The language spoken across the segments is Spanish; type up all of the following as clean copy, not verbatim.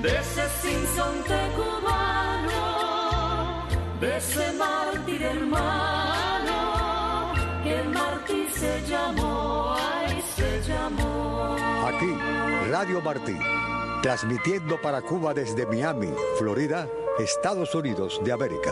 de ese sinsonte cubano, de ese mártir hermano, que Martí se llamó, ay, se llamó. Aquí, Radio Martí, transmitiendo para Cuba desde Miami, Florida, Estados Unidos de América.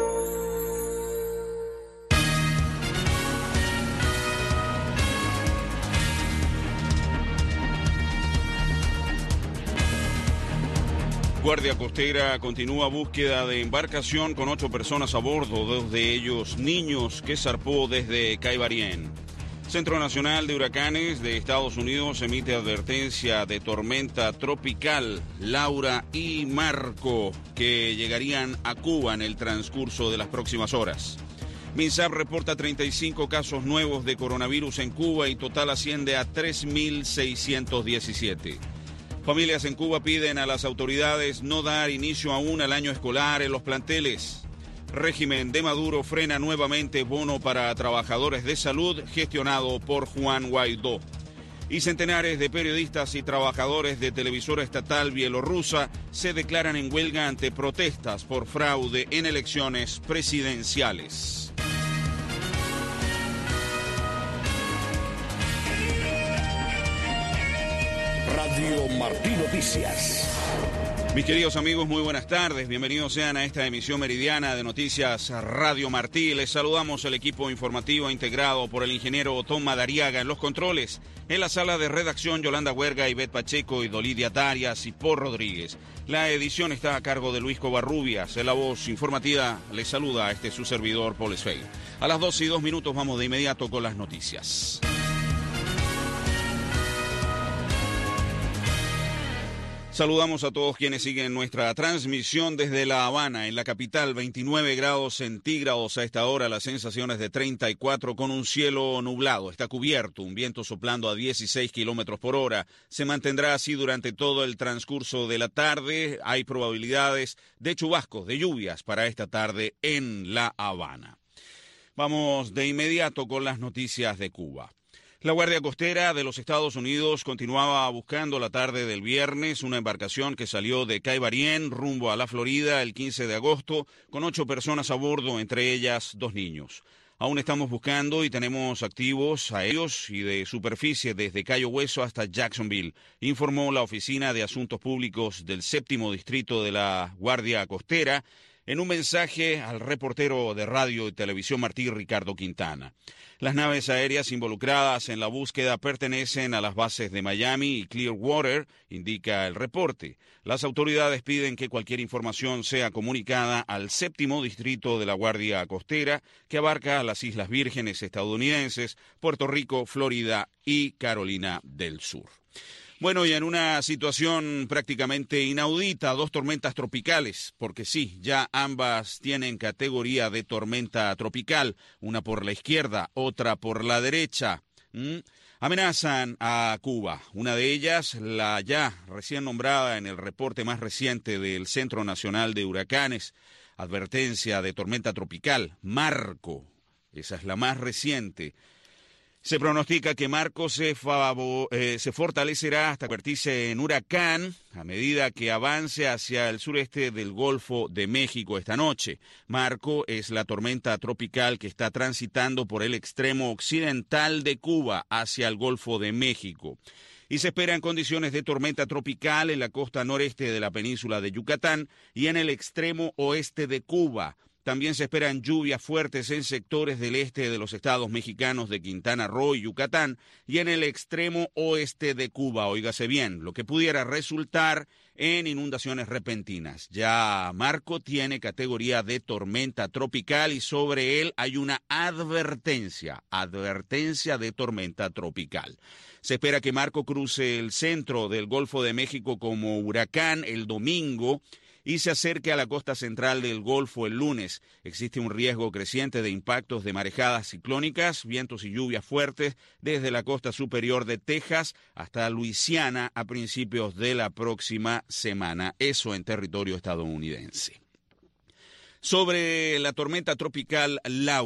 Guardia Costera continúa búsqueda de embarcación con 8 personas a bordo, 2 de ellos niños, que zarpó desde Caibarien. Centro Nacional de Huracanes de Estados Unidos emite advertencia de tormenta tropical Laura y Marco, que llegarían a Cuba en el transcurso de las próximas horas. MINSAP reporta 35 casos nuevos de coronavirus en Cuba y total asciende a 3.617. Familias en Cuba piden a las autoridades no dar inicio aún al año escolar en los planteles. Régimen de Maduro frena nuevamente bono para trabajadores de salud gestionado por Juan Guaidó. Y centenares de periodistas y trabajadores de televisora estatal bielorrusa se declaran en huelga ante protestas por fraude en elecciones presidenciales. Radio Martí Noticias. Mis queridos amigos, muy buenas tardes. Bienvenidos sean a esta emisión meridiana de Noticias Radio Martí. Les saludamos el equipo informativo integrado por el ingeniero Tom Madariaga en los controles. En la sala de redacción, Yolanda Huerga, Ivette Pacheco y Dolidia Tarias y Paul Rodríguez. La edición está a cargo de Luis Covarrubias. En la voz informativa les saluda su servidor, Paul Esfey. A las 12:02 vamos de inmediato con las noticias. Saludamos a todos quienes siguen nuestra transmisión desde La Habana, en la capital, 29 grados centígrados a esta hora, las sensaciones de 34 con un cielo nublado. Está cubierto, un viento soplando a 16 kilómetros por hora. Se mantendrá así durante todo el transcurso de la tarde. Hay probabilidades de chubascos, de lluvias para esta tarde en La Habana. Vamos de inmediato con las noticias de Cuba. La Guardia Costera de los Estados Unidos continuaba buscando la tarde del viernes una embarcación que salió de Caibarien rumbo a la Florida el 15 de agosto con 8 personas a bordo, entre ellas 2 niños. Aún estamos buscando y tenemos activos aéreos y de superficie desde Cayo Hueso hasta Jacksonville, informó la Oficina de Asuntos Públicos del 7º Distrito de la Guardia Costera en un mensaje al reportero de radio y televisión Martí, Ricardo Quintana. Las naves aéreas involucradas en la búsqueda pertenecen a las bases de Miami y Clearwater, indica el reporte. Las autoridades piden que cualquier información sea comunicada al 7º Distrito de la Guardia Costera, que abarca las Islas Vírgenes estadounidenses, Puerto Rico, Florida y Carolina del Sur. Bueno, y en una situación prácticamente inaudita, 2 tormentas tropicales, porque sí, ya ambas tienen categoría de tormenta tropical, una por la izquierda, otra por la derecha. Amenazan a Cuba. Una de ellas, la ya recién nombrada en el reporte más reciente del Centro Nacional de Huracanes, advertencia de tormenta tropical, Marco. Esa es la más reciente. Se pronostica que Marco se fortalecerá hasta convertirse en huracán a medida que avance hacia el sureste del Golfo de México esta noche. Marco es la tormenta tropical que está transitando por el extremo occidental de Cuba hacia el Golfo de México. Y se esperan condiciones de tormenta tropical en la costa noreste de la península de Yucatán y en el extremo oeste de Cuba. También se esperan lluvias fuertes en sectores del este de los estados mexicanos de Quintana Roo y Yucatán y en el extremo oeste de Cuba, óigase bien, lo que pudiera resultar en inundaciones repentinas. Ya Marco tiene categoría de tormenta tropical y sobre él hay una advertencia de tormenta tropical. Se espera que Marco cruce el centro del Golfo de México como huracán el domingo y se acerque a la costa central del Golfo el lunes. Existe un riesgo creciente de impactos de marejadas ciclónicas, vientos y lluvias fuertes desde la costa superior de Texas hasta Luisiana a principios de la próxima semana. Eso en territorio estadounidense. Sobre la tormenta tropical Laura,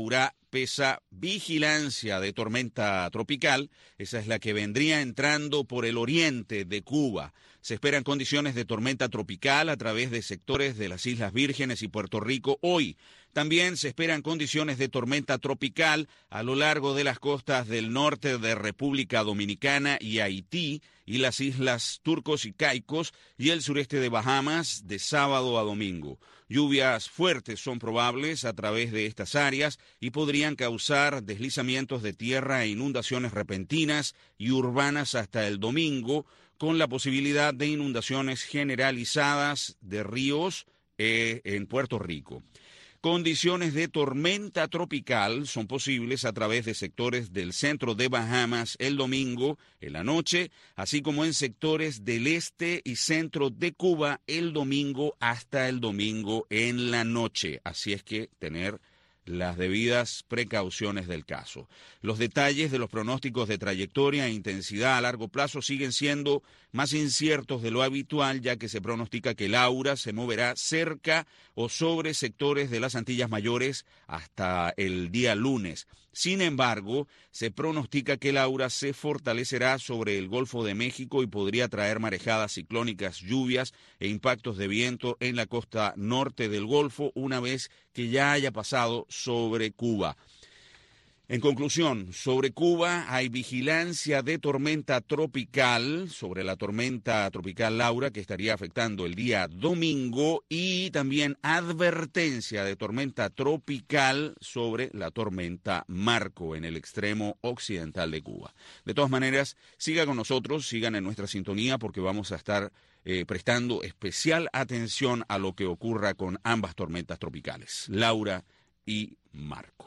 pesa vigilancia de tormenta tropical. Esa es la que vendría entrando por el oriente de Cuba. Se esperan condiciones de tormenta tropical a través de sectores de las Islas Vírgenes y Puerto Rico hoy. También se esperan condiciones de tormenta tropical a lo largo de las costas del norte de República Dominicana y Haití y las islas Turcos y Caicos y el sureste de Bahamas de sábado a domingo. Lluvias fuertes son probables a través de estas áreas y podrían causar deslizamientos de tierra e inundaciones repentinas y urbanas hasta el domingo, con la posibilidad de inundaciones generalizadas de ríos en Puerto Rico. Condiciones de tormenta tropical son posibles a través de sectores del centro de Bahamas el domingo en la noche, así como en sectores del este y centro de Cuba el domingo hasta el domingo en la noche. Así es que tener las debidas precauciones del caso. Los detalles de los pronósticos de trayectoria e intensidad a largo plazo siguen siendo más inciertos de lo habitual, ya que se pronostica que Laura se moverá cerca o sobre sectores de las Antillas Mayores hasta el día lunes. Sin embargo, se pronostica que Laura se fortalecerá sobre el Golfo de México y podría traer marejadas ciclónicas, lluvias e impactos de viento en la costa norte del Golfo una vez que ya haya pasado sobre Cuba. En conclusión, sobre Cuba hay vigilancia de tormenta tropical, sobre la tormenta tropical Laura que estaría afectando el día domingo, y también advertencia de tormenta tropical sobre la tormenta Marco en el extremo occidental de Cuba. De todas maneras, siga con nosotros, sigan en nuestra sintonía porque vamos a estar prestando especial atención a lo que ocurra con ambas tormentas tropicales, Laura y Marco.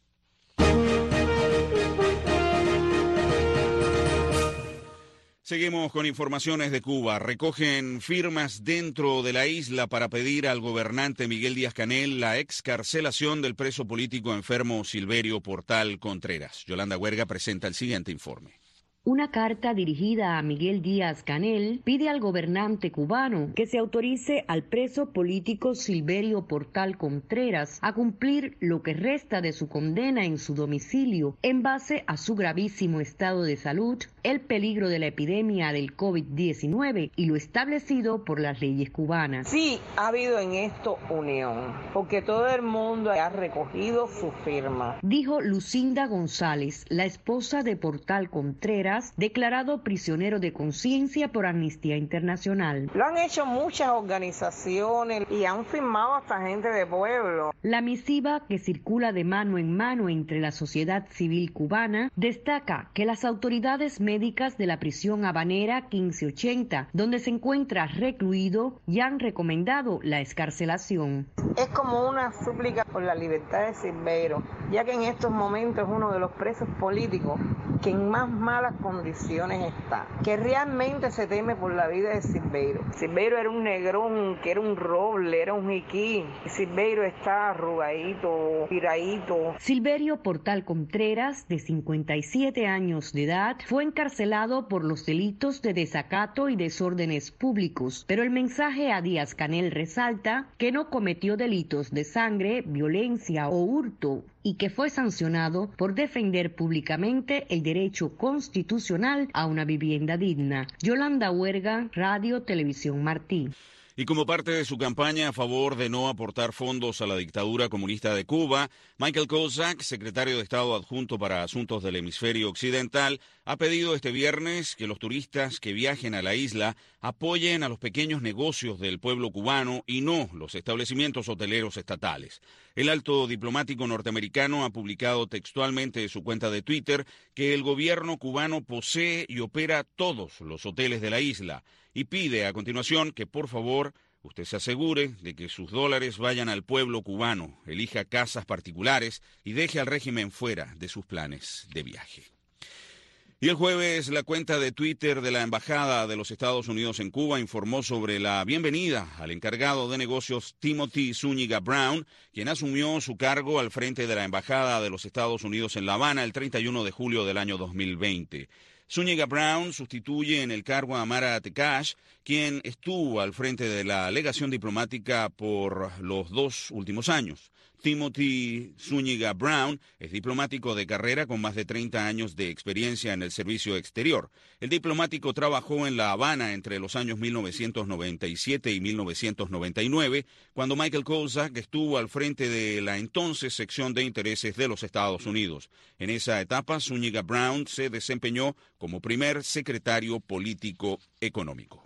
Seguimos con informaciones de Cuba. Recogen firmas dentro de la isla para pedir al gobernante Miguel Díaz-Canel la excarcelación del preso político enfermo Silverio Portal Contreras. Yolanda Huerga presenta el siguiente informe. Una carta dirigida a Miguel Díaz-Canel pide al gobernante cubano que se autorice al preso político Silverio Portal Contreras a cumplir lo que resta de su condena en su domicilio en base a su gravísimo estado de salud, el peligro de la epidemia del COVID-19 y lo establecido por las leyes cubanas. Sí, ha habido en esto unión, porque todo el mundo ha recogido su firma. Dijo Lucinda González, la esposa de Portal Contreras, declarado prisionero de conciencia por Amnistía Internacional. Lo han hecho muchas organizaciones y han firmado hasta gente de pueblo. La misiva, que circula de mano en mano entre la sociedad civil cubana, destaca que las autoridades médicas de la prisión habanera 1580, donde se encuentra recluido, ya han recomendado la excarcelación. Es como una súplica por la libertad de Silverio, ya que en estos momentos es uno de los presos políticos que en más malas condiciones está, que realmente se teme por la vida de Silverio. Silverio era un negrón, que era un roble, era un jiquí. Silverio está arrugadito, tiradito. Silverio Portal Contreras, de 57 años de edad, fue encarcelado por los delitos de desacato y desórdenes públicos, pero el mensaje a Díaz-Canel resalta que no cometió delitos de sangre, violencia o hurto y que fue sancionado por defender públicamente el derecho constitucional a una vivienda digna. Yolanda Huerga, Radio Televisión Martí. Y como parte de su campaña a favor de no aportar fondos a la dictadura comunista de Cuba, Michael Kozak, secretario de Estado adjunto para Asuntos del Hemisferio Occidental, ha pedido este viernes que los turistas que viajen a la isla apoyen a los pequeños negocios del pueblo cubano y no los establecimientos hoteleros estatales. El alto diplomático norteamericano ha publicado textualmente en su cuenta de Twitter que el gobierno cubano posee y opera todos los hoteles de la isla y pide a continuación que por favor usted se asegure de que sus dólares vayan al pueblo cubano, elija casas particulares y deje al régimen fuera de sus planes de viaje. Y el jueves, la cuenta de Twitter de la Embajada de los Estados Unidos en Cuba informó sobre la bienvenida al encargado de negocios Timothy Zúñiga Brown, quien asumió su cargo al frente de la Embajada de los Estados Unidos en La Habana el 31 de julio del año 2020. Zúñiga Brown sustituye en el cargo a Mara Tekash, quien estuvo al frente de la legación diplomática por los 2 últimos años. Timothy Zúñiga Brown es diplomático de carrera con más de 30 años de experiencia en el servicio exterior. El diplomático trabajó en La Habana entre los años 1997 y 1999, cuando Michael Kozak estuvo al frente de la entonces sección de intereses de los Estados Unidos. En esa etapa, Zúñiga Brown se desempeñó como primer secretario político económico.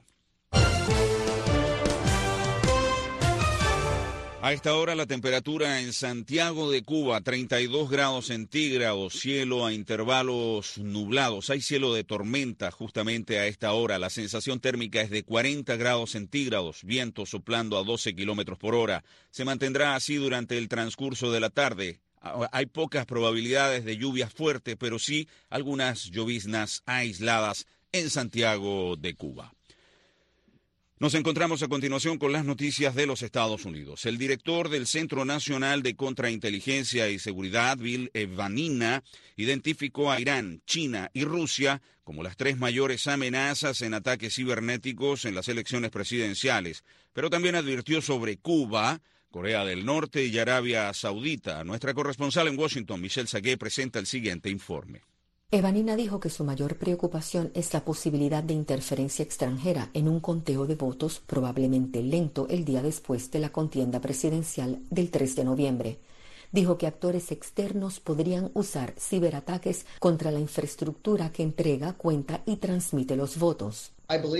A esta hora la temperatura en Santiago de Cuba, 32 grados centígrados, cielo a intervalos nublados. Hay cielo de tormenta justamente a esta hora. La sensación térmica es de 40 grados centígrados, viento soplando a 12 kilómetros por hora. Se mantendrá así durante el transcurso de la tarde. Hay pocas probabilidades de lluvias fuertes, pero sí algunas lloviznas aisladas en Santiago de Cuba. Nos encontramos a continuación con las noticias de los Estados Unidos. El director del Centro Nacional de Contrainteligencia y Seguridad, Bill Evanina, identificó a Irán, China y Rusia como las tres mayores amenazas en ataques cibernéticos en las elecciones presidenciales, pero también advirtió sobre Cuba, Corea del Norte y Arabia Saudita. Nuestra corresponsal en Washington, Michelle Sagué, presenta el siguiente informe. Evanina dijo que su mayor preocupación es la posibilidad de interferencia extranjera en un conteo de votos probablemente lento el día después de la contienda presidencial del 3 de noviembre. Dijo que actores externos podrían usar ciberataques contra la infraestructura que entrega, cuenta y transmite los votos.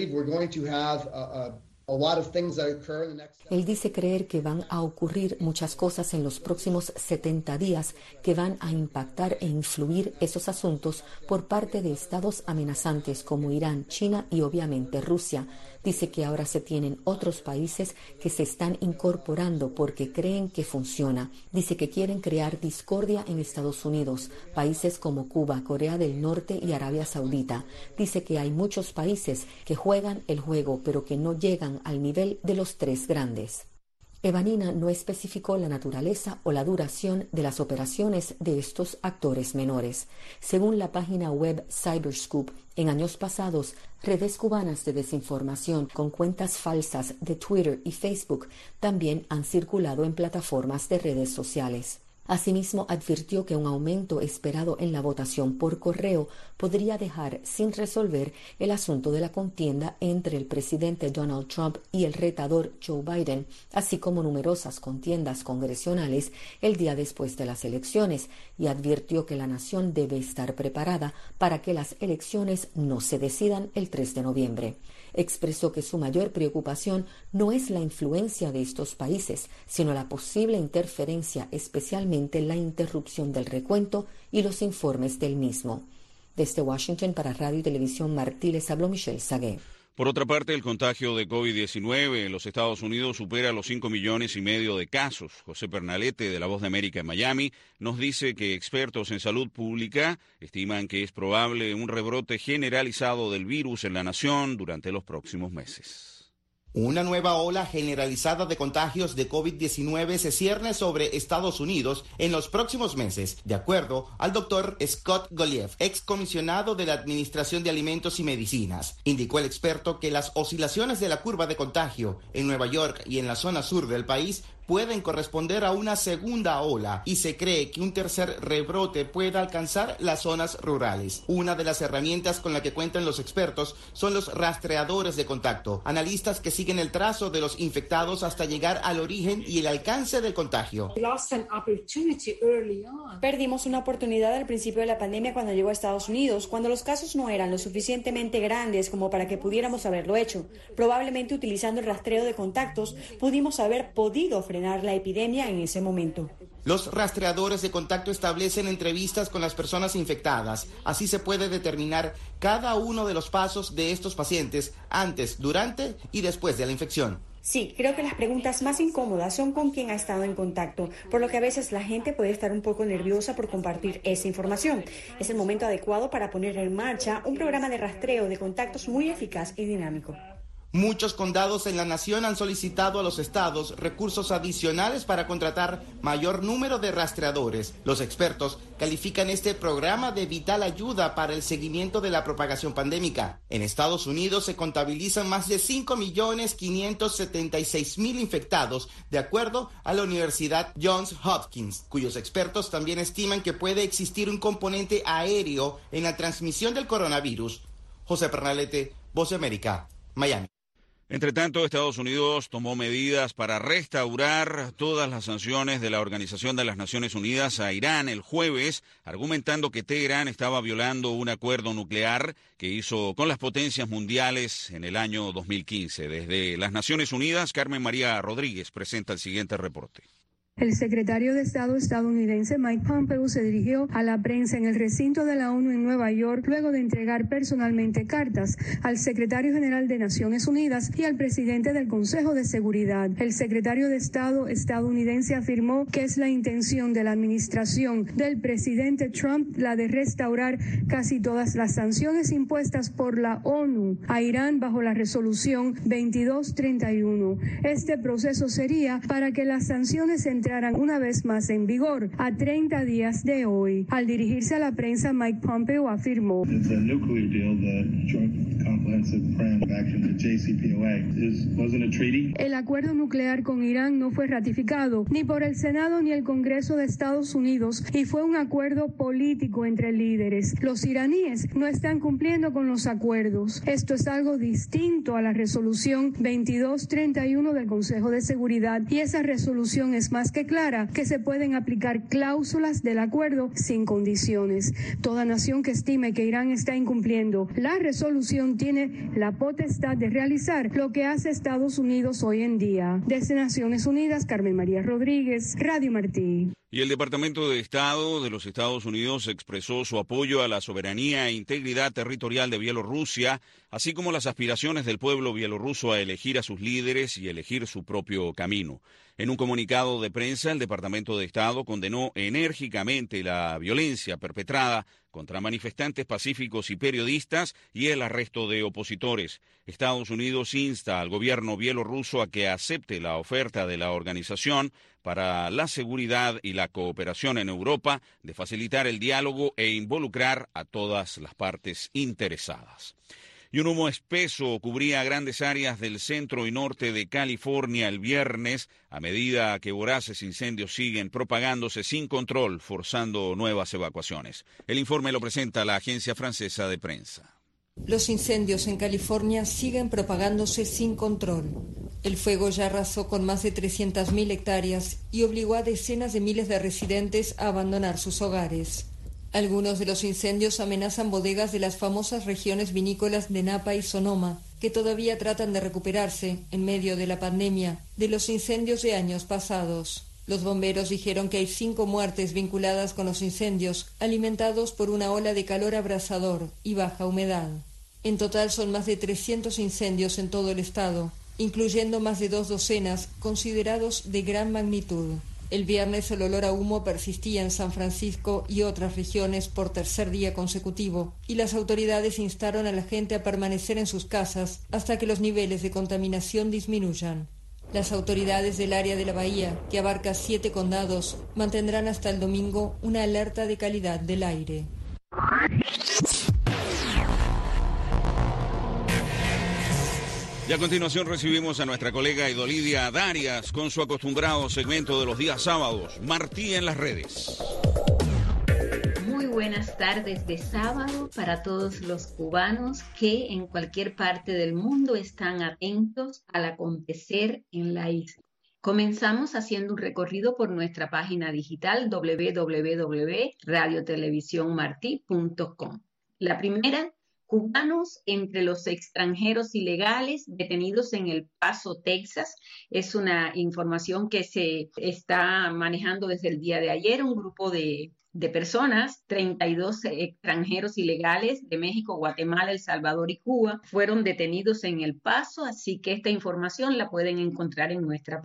Él dice creer que van a ocurrir muchas cosas en los próximos 70 días que van a impactar e influir esos asuntos por parte de estados amenazantes como Irán, China y obviamente Rusia. Dice que ahora se tienen otros países que se están incorporando porque creen que funciona. Dice que quieren crear discordia en Estados Unidos, países como Cuba, Corea del Norte y Arabia Saudita. Dice que hay muchos países que juegan el juego, pero que no llegan al nivel de los tres grandes. Evanina no especificó la naturaleza o la duración de las operaciones de estos actores menores. Según la página web Cyberscoop, en años pasados, redes cubanas de desinformación con cuentas falsas de Twitter y Facebook también han circulado en plataformas de redes sociales. Asimismo, advirtió que un aumento esperado en la votación por correo podría dejar sin resolver el asunto de la contienda entre el presidente Donald Trump y el retador Joe Biden, así como numerosas contiendas congresionales el día después de las elecciones, y advirtió que la nación debe estar preparada para que las elecciones no se decidan el 3 de noviembre. Expresó que su mayor preocupación no es la influencia de estos países, sino la posible interferencia, especialmente la interrupción del recuento y los informes del mismo. Desde Washington para Radio y Televisión Martí les habló Michelle Sagué. Por otra parte, el contagio de COVID-19 en los Estados Unidos supera los 5,5 millones de casos. José Pernalete, de La Voz de América en Miami, nos dice que expertos en salud pública estiman que es probable un rebrote generalizado del virus en la nación durante los próximos meses. Una nueva ola generalizada de contagios de COVID-19 se cierne sobre Estados Unidos en los próximos meses, de acuerdo al doctor Scott Goliev, excomisionado de la Administración de Alimentos y Medicinas. Indicó el experto que las oscilaciones de la curva de contagio en Nueva York y en la zona sur del país pueden corresponder a una segunda ola y se cree que un tercer rebrote pueda alcanzar las zonas rurales. Una de las herramientas con la que cuentan los expertos son los rastreadores de contacto, analistas que siguen el trazo de los infectados hasta llegar al origen y el alcance del contagio. Perdimos una oportunidad al principio de la pandemia cuando llegó a Estados Unidos, cuando los casos no eran lo suficientemente grandes como para que pudiéramos haberlo hecho. Probablemente utilizando el rastreo de contactos pudimos haber podido frenar la epidemia en ese momento. Los rastreadores de contacto establecen entrevistas con las personas infectadas. Así se puede determinar cada uno de los pasos de estos pacientes antes, durante y después de la infección. Sí, creo que las preguntas más incómodas son con quién ha estado en contacto, por lo que a veces la gente puede estar un poco nerviosa por compartir esa información. Es el momento adecuado para poner en marcha un programa de rastreo de contactos muy eficaz y dinámico. Muchos condados en la nación han solicitado a los estados recursos adicionales para contratar mayor número de rastreadores. Los expertos califican este programa de vital ayuda para el seguimiento de la propagación pandémica. En Estados Unidos se contabilizan más de 5.576.000 infectados, de acuerdo a la Universidad Johns Hopkins, cuyos expertos también estiman que puede existir un componente aéreo en la transmisión del coronavirus. José Pernalete, Voz de América, Miami. Entre tanto, Estados Unidos tomó medidas para restaurar todas las sanciones de la Organización de las Naciones Unidas a Irán el jueves, argumentando que Teherán estaba violando un acuerdo nuclear que hizo con las potencias mundiales en el año 2015. Desde las Naciones Unidas, Carmen María Rodríguez presenta el siguiente reporte. El secretario de Estado estadounidense Mike Pompeo se dirigió a la prensa en el recinto de la ONU en Nueva York luego de entregar personalmente cartas al secretario general de Naciones Unidas y al presidente del Consejo de Seguridad. El secretario de Estado estadounidense afirmó que es la intención de la administración del presidente Trump la de restaurar casi todas las sanciones impuestas por la ONU a Irán bajo la resolución 2231. Este proceso sería para que las sanciones entraran una vez más en vigor a 30 días de hoy. Al dirigirse a la prensa, Mike Pompeo afirmó: el acuerdo nuclear con Irán no fue ratificado ni por el Senado ni el Congreso de Estados Unidos y fue un acuerdo político entre líderes. Los iraníes no están cumpliendo con los acuerdos. Esto es algo distinto a la resolución 2231 del Consejo de Seguridad y esa resolución es más que clara que se pueden aplicar cláusulas del acuerdo sin condiciones. Toda nación que estime que Irán está incumpliendo la resolución tiene la potestad de realizar lo que hace Estados Unidos hoy en día. Desde Naciones Unidas, Carmen María Rodríguez, Radio Martí. Y el Departamento de Estado de los Estados Unidos expresó su apoyo a la soberanía e integridad territorial de Bielorrusia, así como las aspiraciones del pueblo bielorruso a elegir a sus líderes y elegir su propio camino. En un comunicado de prensa, el Departamento de Estado condenó enérgicamente la violencia perpetrada contra manifestantes pacíficos y periodistas y el arresto de opositores. Estados Unidos insta al gobierno bielorruso a que acepte la oferta de la organización para la seguridad y la cooperación en Europa de facilitar el diálogo e involucrar a todas las partes interesadas. Y un humo espeso cubría grandes áreas del centro y norte de California el viernes, a medida que voraces incendios siguen propagándose sin control, forzando nuevas evacuaciones. El informe lo presenta la agencia francesa de prensa. Los incendios en California siguen propagándose sin control. El fuego ya arrasó con más de 300.000 hectáreas y obligó a decenas de miles de residentes a abandonar sus hogares. Algunos de los incendios amenazan bodegas de las famosas regiones vinícolas de Napa y Sonoma, que todavía tratan de recuperarse, en medio de la pandemia, de los incendios de años pasados. Los bomberos dijeron que hay 5 muertes vinculadas con los incendios, alimentados por una ola de calor abrasador y baja humedad. En total son más de 300 incendios en todo el estado, incluyendo más de 2 docenas considerados de gran magnitud. El viernes el olor a humo persistía en San Francisco y otras regiones por tercer día consecutivo, y las autoridades instaron a la gente a permanecer en sus casas hasta que los niveles de contaminación disminuyan. Las autoridades del área de la bahía, que abarca 7 condados, mantendrán hasta el domingo una alerta de calidad del aire. Y a continuación recibimos a nuestra colega Idolidia Darias con su acostumbrado segmento de los días sábados, Martí en las redes. Muy buenas tardes de sábado para todos los cubanos que en cualquier parte del mundo están atentos al acontecer en la isla. Comenzamos haciendo un recorrido por nuestra página digital www.radiotelevisiónmarti.com. La primera: cubanos entre los extranjeros ilegales detenidos en El Paso, Texas. Es una información que se está manejando desde el día de ayer. Un grupo de personas, 32 extranjeros ilegales de México, Guatemala, El Salvador y Cuba, fueron detenidos en El Paso, así que esta información la pueden encontrar en nuestra página.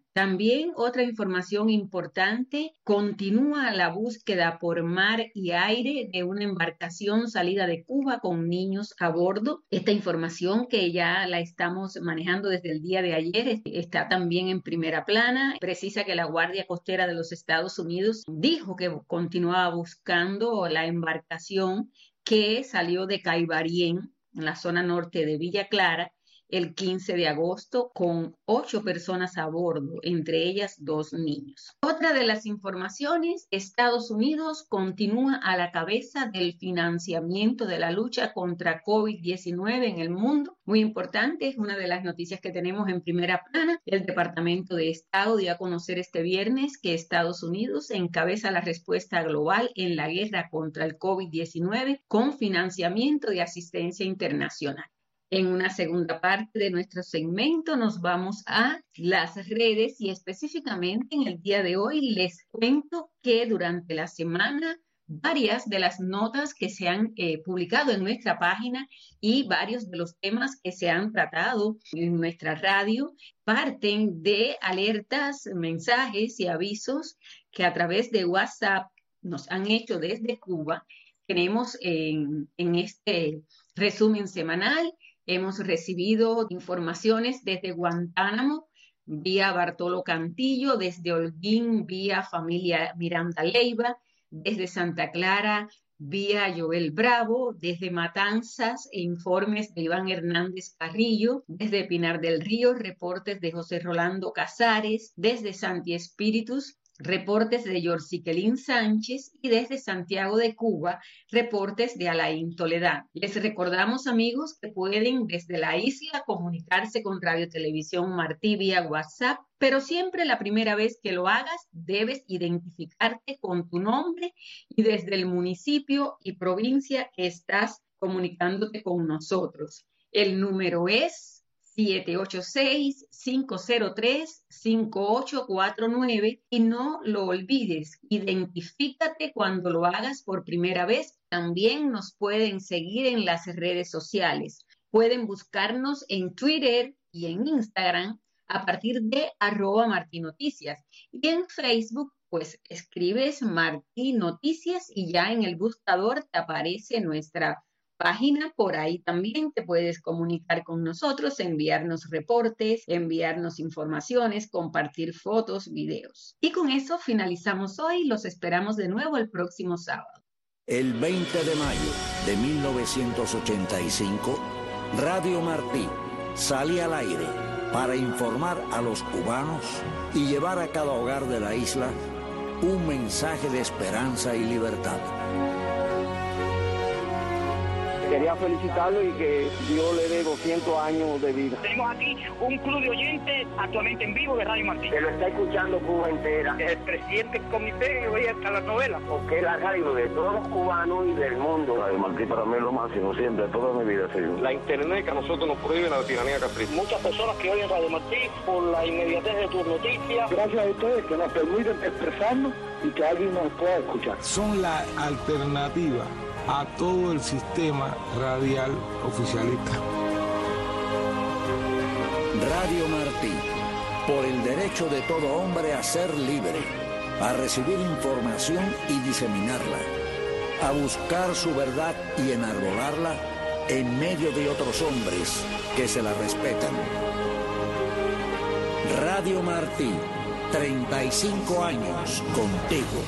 También otra información importante, continúa la búsqueda por mar y aire de una embarcación salida de Cuba con niños a bordo. Esta información, que ya la estamos manejando desde el día de ayer, está también en primera plana. Precisa que la Guardia Costera de los Estados Unidos dijo que continuaba buscando la embarcación que salió de Caibarien, en la zona norte de Villa Clara, el 15 de agosto, con 8 personas a bordo, entre ellas 2 niños. Otra de las informaciones, Estados Unidos continúa a la cabeza del financiamiento de la lucha contra COVID-19 en el mundo. Muy importante, es una de las noticias que tenemos en primera plana. El Departamento de Estado dio a conocer este viernes que Estados Unidos encabeza la respuesta global en la guerra contra el COVID-19 con financiamiento de asistencia internacional. En una segunda parte de nuestro segmento nos vamos a las redes y específicamente en el día de hoy les cuento que durante la semana varias de las notas que se han publicado en nuestra página y varios de los temas que se han tratado en nuestra radio parten de alertas, mensajes y avisos que a través de WhatsApp nos han hecho desde Cuba. Tenemos en este resumen semanal. Hemos recibido informaciones desde Guantánamo, vía Bartolo Cantillo, desde Holguín, vía familia Miranda Leiva, desde Santa Clara, vía Joel Bravo, desde Matanzas, informes de Iván Hernández Carrillo, desde Pinar del Río, reportes de José Rolando Casares, desde Santi Espíritus, reportes de Yorciquelín Sánchez, y desde Santiago de Cuba, reportes de Alain Toledán. Les recordamos, amigos, que pueden desde la isla comunicarse con Radio Televisión Martí vía WhatsApp, pero siempre la primera vez que lo hagas debes identificarte con tu nombre y desde el municipio y provincia que estás comunicándote con nosotros. El número es 786-503-5849 y no lo olvides, identifícate cuando lo hagas por primera vez. También nos pueden seguir en las redes sociales. Pueden buscarnos en Twitter y en Instagram a partir de @martinoticias. Y en Facebook, pues escribes Martí Noticias y ya en el buscador te aparece nuestra página. Por ahí también te puedes comunicar con nosotros, enviarnos reportes, enviarnos informaciones, compartir fotos, videos. Y con eso finalizamos hoy. Los esperamos de nuevo el próximo sábado. El 20 de mayo de 1985, Radio Martí salía al aire para informar a los cubanos y llevar a cada hogar de la isla un mensaje de esperanza y libertad. Quería felicitarlo y que Dios le dé 200 años de vida. Tenemos aquí un club de oyentes actualmente en vivo de Radio Martí. Que lo está escuchando Cuba entera. El presidente del comité oye hasta las novelas. Porque es la radio de todos los cubanos y del mundo. Radio Martí para mí es lo máximo, siempre, toda mi vida. Sí. La internet que a nosotros nos prohíbe la tiranía capricha. Muchas personas que oyen Radio Martí por la inmediatez de tus noticias. Gracias a ustedes que nos permiten expresarnos y que alguien nos pueda escuchar. Son la alternativa a todo el sistema radial oficialista. Radio Martí, por el derecho de todo hombre a ser libre, a recibir información y diseminarla, a buscar su verdad y enarbolarla en medio de otros hombres que se la respetan. Radio Martí, 35 años contigo.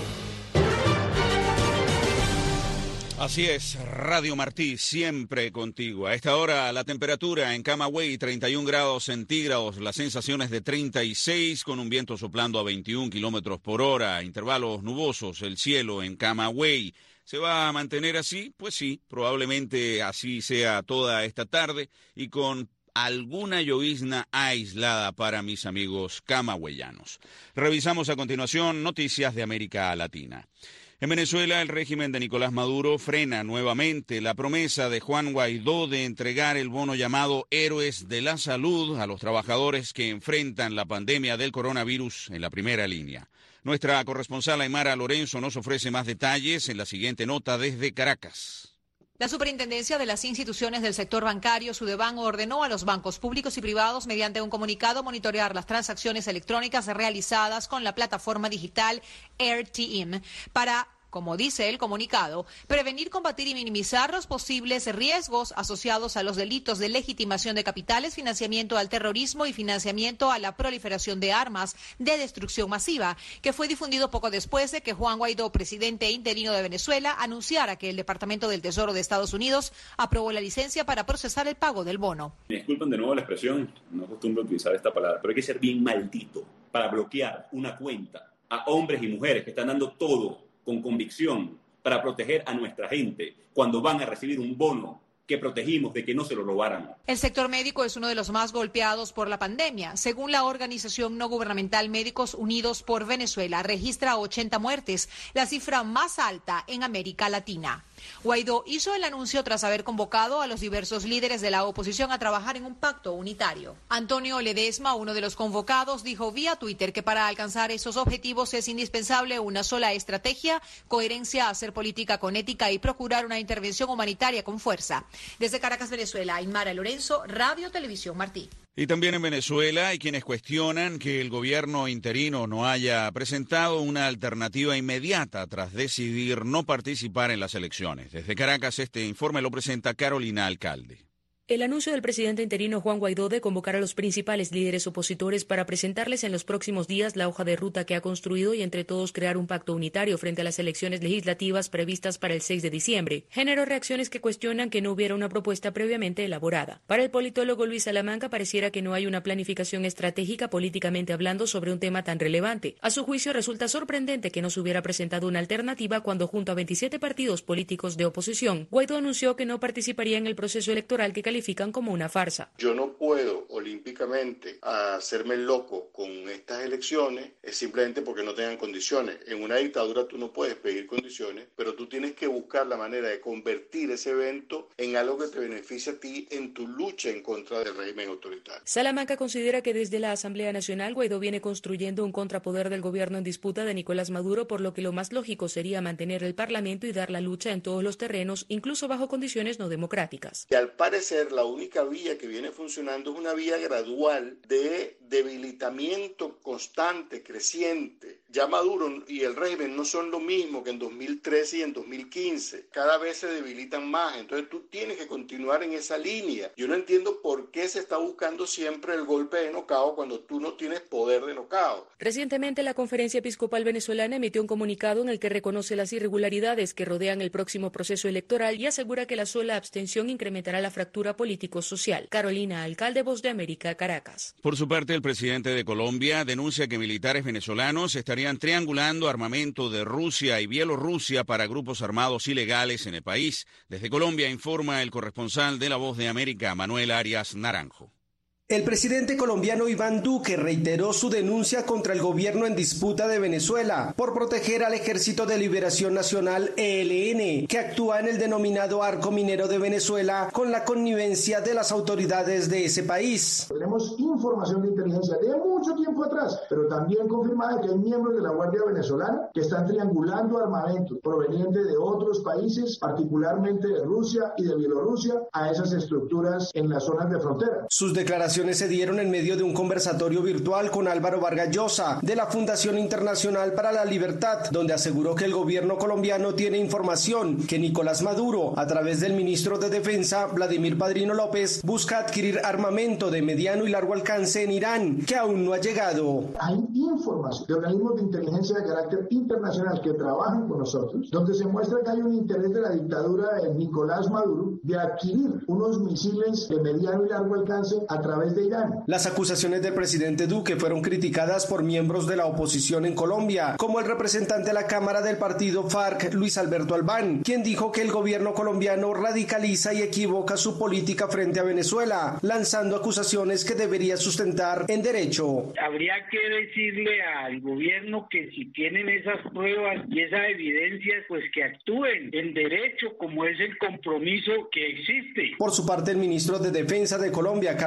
Así es, Radio Martí, siempre contigo. A esta hora la temperatura en Camagüey, 31 grados centígrados, las sensaciones de 36 con un viento soplando a 21 kilómetros por hora, intervalos nubosos, el cielo en Camagüey. ¿Se va a mantener así? Pues sí, probablemente así sea toda esta tarde y con alguna llovizna aislada para mis amigos camagüeyanos. Revisamos a continuación noticias de América Latina. En Venezuela, el régimen de Nicolás Maduro frena nuevamente la promesa de Juan Guaidó de entregar el bono llamado Héroes de la Salud a los trabajadores que enfrentan la pandemia del coronavirus en la primera línea. Nuestra corresponsal Aymara Lorenzo nos ofrece más detalles en la siguiente nota desde Caracas. La Superintendencia de las Instituciones del Sector Bancario, Sudeban, ordenó a los bancos públicos y privados, mediante un comunicado, monitorear las transacciones electrónicas realizadas con la plataforma digital AirTM para, como dice el comunicado, prevenir, combatir y minimizar los posibles riesgos asociados a los delitos de legitimación de capitales, financiamiento al terrorismo y financiamiento a la proliferación de armas de destrucción masiva, que fue difundido poco después de que Juan Guaidó, presidente interino de Venezuela, anunciara que el Departamento del Tesoro de Estados Unidos aprobó la licencia para procesar el pago del bono. Me disculpen de nuevo la expresión, no acostumbro utilizar esta palabra, pero hay que ser bien maldito para bloquear una cuenta a hombres y mujeres que están dando todo con convicción para proteger a nuestra gente cuando van a recibir un bono que protegimos de que no se lo robaran. El sector médico es uno de los más golpeados por la pandemia. Según la organización no gubernamental Médicos Unidos por Venezuela, registra 80 muertes, la cifra más alta en América Latina. Guaidó hizo el anuncio tras haber convocado a los diversos líderes de la oposición a trabajar en un pacto unitario. Antonio Ledesma, uno de los convocados, dijo vía Twitter que para alcanzar esos objetivos es indispensable una sola estrategia, coherencia, hacer política con ética y procurar una intervención humanitaria con fuerza. Desde Caracas, Venezuela, Aymara Lorenzo, Radio Televisión Martí. Y también en Venezuela hay quienes cuestionan que el gobierno interino no haya presentado una alternativa inmediata tras decidir no participar en las elecciones. Desde Caracas, este informe lo presenta Carolina Alcalde. El anuncio del presidente interino Juan Guaidó de convocar a los principales líderes opositores para presentarles en los próximos días la hoja de ruta que ha construido y entre todos crear un pacto unitario frente a las elecciones legislativas previstas para el 6 de diciembre, generó reacciones que cuestionan que no hubiera una propuesta previamente elaborada. Para el politólogo Luis Salamanca pareciera que no hay una planificación estratégica políticamente hablando sobre un tema tan relevante. A su juicio resulta sorprendente que no se hubiera presentado una alternativa cuando junto a 27 partidos políticos de oposición, Guaidó anunció que no participaría en el proceso electoral que califican como una farsa. Yo no puedo olímpicamente hacerme loco con estas elecciones simplemente porque no tengan condiciones. En una dictadura tú no puedes pedir condiciones, pero tú tienes que buscar la manera de convertir ese evento en algo que te beneficie a ti en tu lucha en contra del régimen autoritario. Salamanca considera que desde la Asamblea Nacional Guaidó viene construyendo un contrapoder del gobierno en disputa de Nicolás Maduro, por lo que lo más lógico sería mantener el Parlamento y dar la lucha en todos los terrenos, incluso bajo condiciones no democráticas. Y al parecer la única vía que viene funcionando es una vía gradual de debilitamiento constante, creciente. Ya Maduro y el régimen no son lo mismo que en 2013 y en 2015. Cada vez se debilitan más, entonces tú tienes que continuar en esa línea. Yo no entiendo por qué se está buscando siempre el golpe de nocao cuando tú no tienes poder de nocao. Recientemente la Conferencia Episcopal Venezolana emitió un comunicado en el que reconoce las irregularidades que rodean el próximo proceso electoral y asegura que la sola abstención incrementará la fractura político-social. Carolina Alcalde, Voz de América, Caracas. Por su parte, el presidente de Colombia denuncia que militares venezolanos estarían triangulando armamento de Rusia y Bielorrusia para grupos armados ilegales en el país. Desde Colombia informa el corresponsal de La Voz de América, Manuel Arias Naranjo. El presidente colombiano Iván Duque reiteró su denuncia contra el gobierno en disputa de Venezuela por proteger al Ejército de Liberación Nacional ELN, que actúa en el denominado Arco Minero de Venezuela con la connivencia de las autoridades de ese país. Tenemos información de inteligencia de mucho tiempo atrás, pero también confirmada que hay miembros de la Guardia Venezolana que están triangulando armamentos provenientes de otros países, particularmente de Rusia y de Bielorrusia, a esas estructuras en las zonas de frontera. Sus declaraciones se dieron en medio de un conversatorio virtual con Álvaro Vargas Llosa de la Fundación Internacional para la Libertad, donde aseguró que el gobierno colombiano tiene información que Nicolás Maduro, a través del ministro de Defensa Vladimir Padrino López, busca adquirir armamento de mediano y largo alcance en Irán, que aún no ha llegado. Hay información de organismos de inteligencia de carácter internacional que trabajan con nosotros, donde se muestra que hay un interés de la dictadura de Nicolás Maduro de adquirir unos misiles de mediano y largo alcance a través de Irán. Las acusaciones del presidente Duque fueron criticadas por miembros de la oposición en Colombia, como el representante de la Cámara del partido FARC, Luis Alberto Albán, quien dijo que el gobierno colombiano radicaliza y equivoca su política frente a Venezuela, lanzando acusaciones que debería sustentar en derecho. Habría que decirle al gobierno que si tienen esas pruebas y esas evidencias, pues que actúen en derecho, como es el compromiso que existe. Por su parte, el ministro de Defensa de Colombia, Carlos Holmes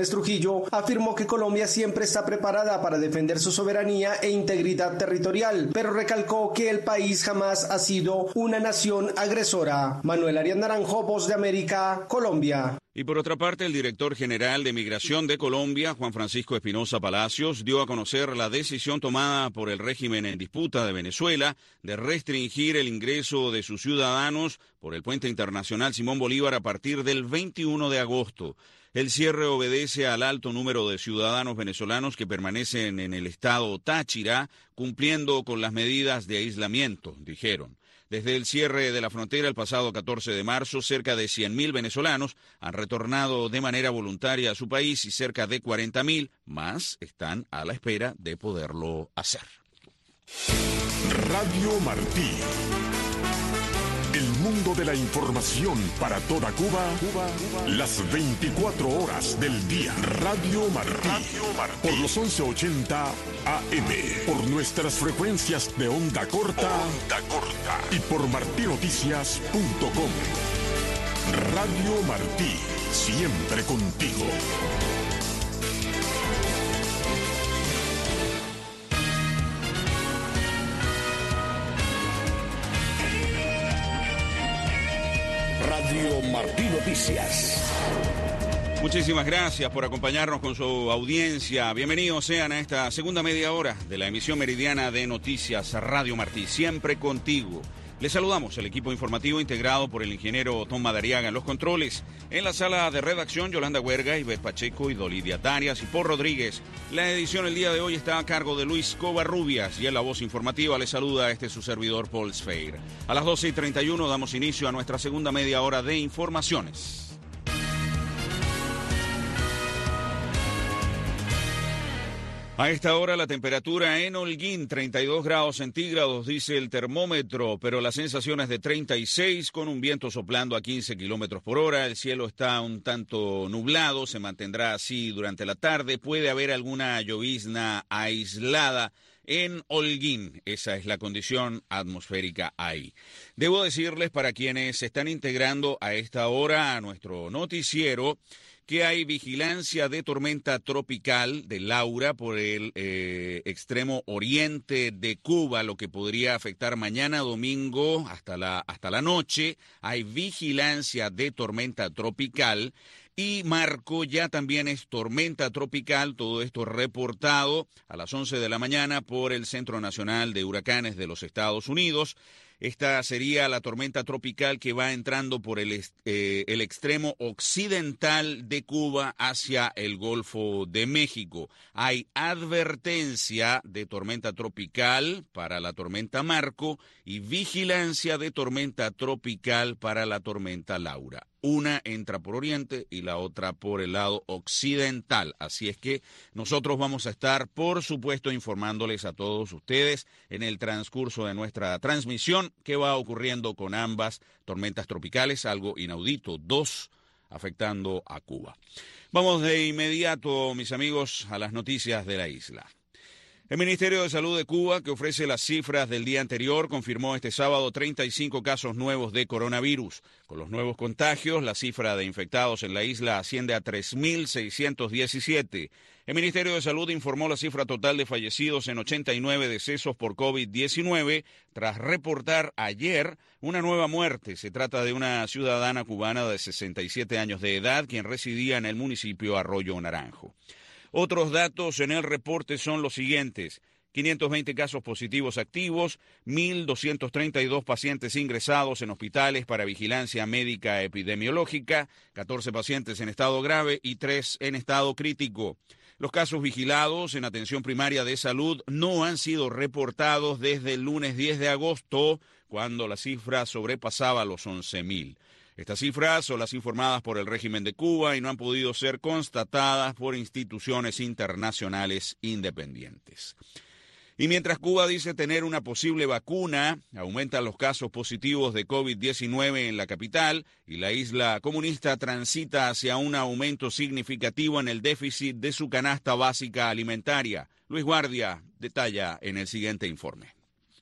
López Trujillo afirmó que Colombia siempre está preparada para defender su soberanía e integridad territorial, pero recalcó que el país jamás ha sido una nación agresora. Manuel Arias Naranjo, Voz de América, Colombia. Y por otra parte, el director general de Migración de Colombia, Juan Francisco Espinosa Palacios, dio a conocer la decisión tomada por el régimen en disputa de Venezuela de restringir el ingreso de sus ciudadanos por el puente internacional Simón Bolívar a partir del 21 de agosto. El cierre obedece al alto número de ciudadanos venezolanos que permanecen en el estado Táchira, cumpliendo con las medidas de aislamiento, dijeron. Desde el cierre de la frontera el pasado 14 de marzo, cerca de 100.000 venezolanos han retornado de manera voluntaria a su país y cerca de 40.000 más están a la espera de poderlo hacer. Radio Martí. El mundo de la información para toda Cuba, las 24 horas del día. Radio Martí, por los 1180 AM, por nuestras frecuencias de onda corta y por martinoticias.com. Radio Martí, siempre contigo. Radio Martí Noticias. Muchísimas gracias por acompañarnos con su audiencia. Bienvenidos sean a esta segunda media hora de la emisión meridiana de Noticias Radio Martí, siempre contigo. Les saludamos el equipo informativo integrado por el ingeniero Tom Madariaga en los controles. En la sala de redacción, Yolanda Huerga, Ivette Pacheco y Dolidia Darias y Paul Rodríguez. La edición el día de hoy está a cargo de Luis Covarrubias y en la voz informativa les saluda su servidor Paul Sfeir. A las 12:31 damos inicio a nuestra segunda media hora de informaciones. A esta hora la temperatura en Holguín, 32 grados centígrados, dice el termómetro, pero la sensación es de 36 con un viento soplando a 15 kilómetros por hora. El cielo está un tanto nublado, se mantendrá así durante la tarde. Puede haber alguna llovizna aislada en Holguín. Esa es la condición atmosférica ahí. Debo decirles, para quienes se están integrando a esta hora a nuestro noticiero, que hay vigilancia de tormenta tropical de Laura por el extremo oriente de Cuba, lo que podría afectar mañana domingo hasta la noche. Hay vigilancia de tormenta tropical y Marco ya también es tormenta tropical, todo esto reportado a las 11 de la mañana por el Centro Nacional de Huracanes de los Estados Unidos. Esta sería la tormenta tropical que va entrando por el extremo occidental de Cuba hacia el Golfo de México. Hay advertencia de tormenta tropical para la tormenta Marco y vigilancia de tormenta tropical para la tormenta Laura. Una entra por oriente y la otra por el lado occidental. Así es que nosotros vamos a estar, por supuesto, informándoles a todos ustedes en el transcurso de nuestra transmisión qué va ocurriendo con ambas tormentas tropicales, algo inaudito, 2 afectando a Cuba. Vamos de inmediato, mis amigos, a las noticias de la isla. El Ministerio de Salud de Cuba, que ofrece las cifras del día anterior, confirmó este sábado 35 casos nuevos de coronavirus. Con los nuevos contagios, la cifra de infectados en la isla asciende a 3.617. El Ministerio de Salud informó la cifra total de fallecidos en 89 decesos por COVID-19, tras reportar ayer una nueva muerte. Se trata de una ciudadana cubana de 67 años de edad, quien residía en el municipio Arroyo Naranjo. Otros datos en el reporte son los siguientes: 520 casos positivos activos, 1.232 pacientes ingresados en hospitales para vigilancia médica epidemiológica, 14 pacientes en estado grave y 3 en estado crítico. Los casos vigilados en atención primaria de salud no han sido reportados desde el lunes 10 de agosto, cuando la cifra sobrepasaba los 11.000. Estas cifras son las informadas por el régimen de Cuba y no han podido ser constatadas por instituciones internacionales independientes. Y mientras Cuba dice tener una posible vacuna, aumentan los casos positivos de COVID-19 en la capital y la isla comunista transita hacia un aumento significativo en el déficit de su canasta básica alimentaria. Luis Guardia detalla en el siguiente informe.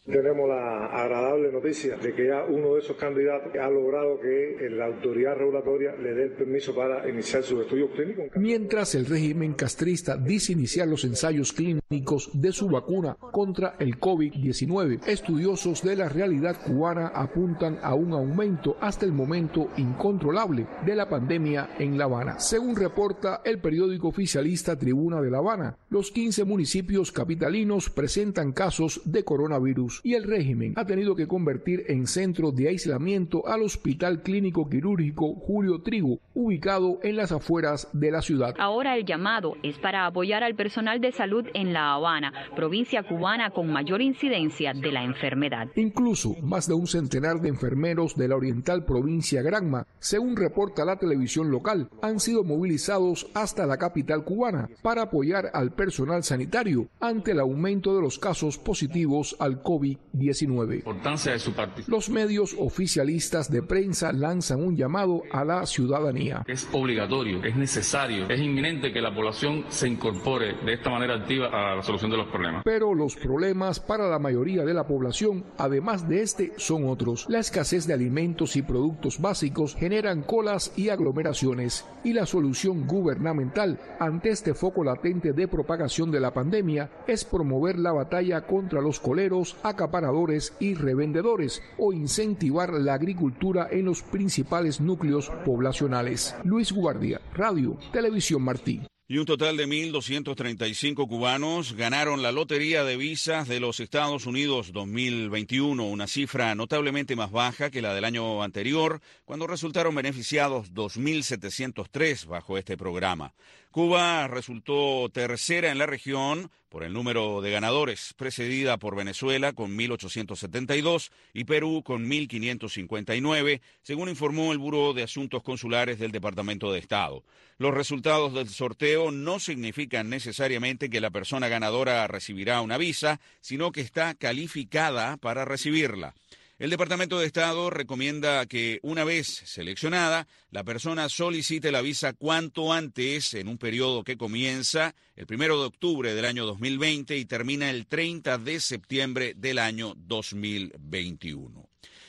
Tenemos la agradable noticia de que ya uno de esos candidatos ha logrado que la autoridad regulatoria le dé el permiso para iniciar sus estudios clínicos. Mientras el régimen castrista dice iniciar los ensayos clínicos de su vacuna contra el COVID-19, estudiosos de la realidad cubana apuntan a un aumento hasta el momento incontrolable de la pandemia en La Habana. Según reporta el periódico oficialista Tribuna de La Habana, los 15 municipios capitalinos presentan casos de coronavirus y el régimen ha tenido que convertir en centro de aislamiento al Hospital Clínico Quirúrgico Julio Trigo, ubicado en las afueras de la ciudad. Ahora el llamado es para apoyar al personal de salud en La Habana, provincia cubana con mayor incidencia de la enfermedad. Incluso más de un centenar de enfermeros de la oriental provincia Granma, según reporta la televisión local, han sido movilizados hasta la capital cubana para apoyar al personal sanitario ante el aumento de los casos positivos al COVID-19. Los medios oficialistas de prensa lanzan un llamado a la ciudadanía. Es obligatorio, es necesario, es inminente que la población se incorpore de esta manera activa a la solución de los problemas. Pero los problemas para la mayoría de la población, además de este, son otros. La escasez de alimentos y productos básicos generan colas y aglomeraciones, y la solución gubernamental ante este foco latente de propagación de la pandemia es promover la batalla contra los coleros, acaparadores y revendedores o incentivar la agricultura en los principales núcleos poblacionales. Luis Guardia, Radio Televisión Martí. Y un total de 1.235 cubanos ganaron la lotería de visas de los Estados Unidos 2021, una cifra notablemente más baja que la del año anterior, cuando resultaron beneficiados 2.703 bajo este programa. Cuba resultó tercera en la región por el número de ganadores, precedida por Venezuela con 1.872 y Perú con 1.559, según informó el Buró de Asuntos Consulares del Departamento de Estado. Los resultados del sorteo no significan necesariamente que la persona ganadora recibirá una visa, sino que está calificada para recibirla. El Departamento de Estado recomienda que, una vez seleccionada, la persona solicite la visa cuanto antes en un periodo que comienza el 1 de octubre del año 2020 y termina el 30 de septiembre del año 2021.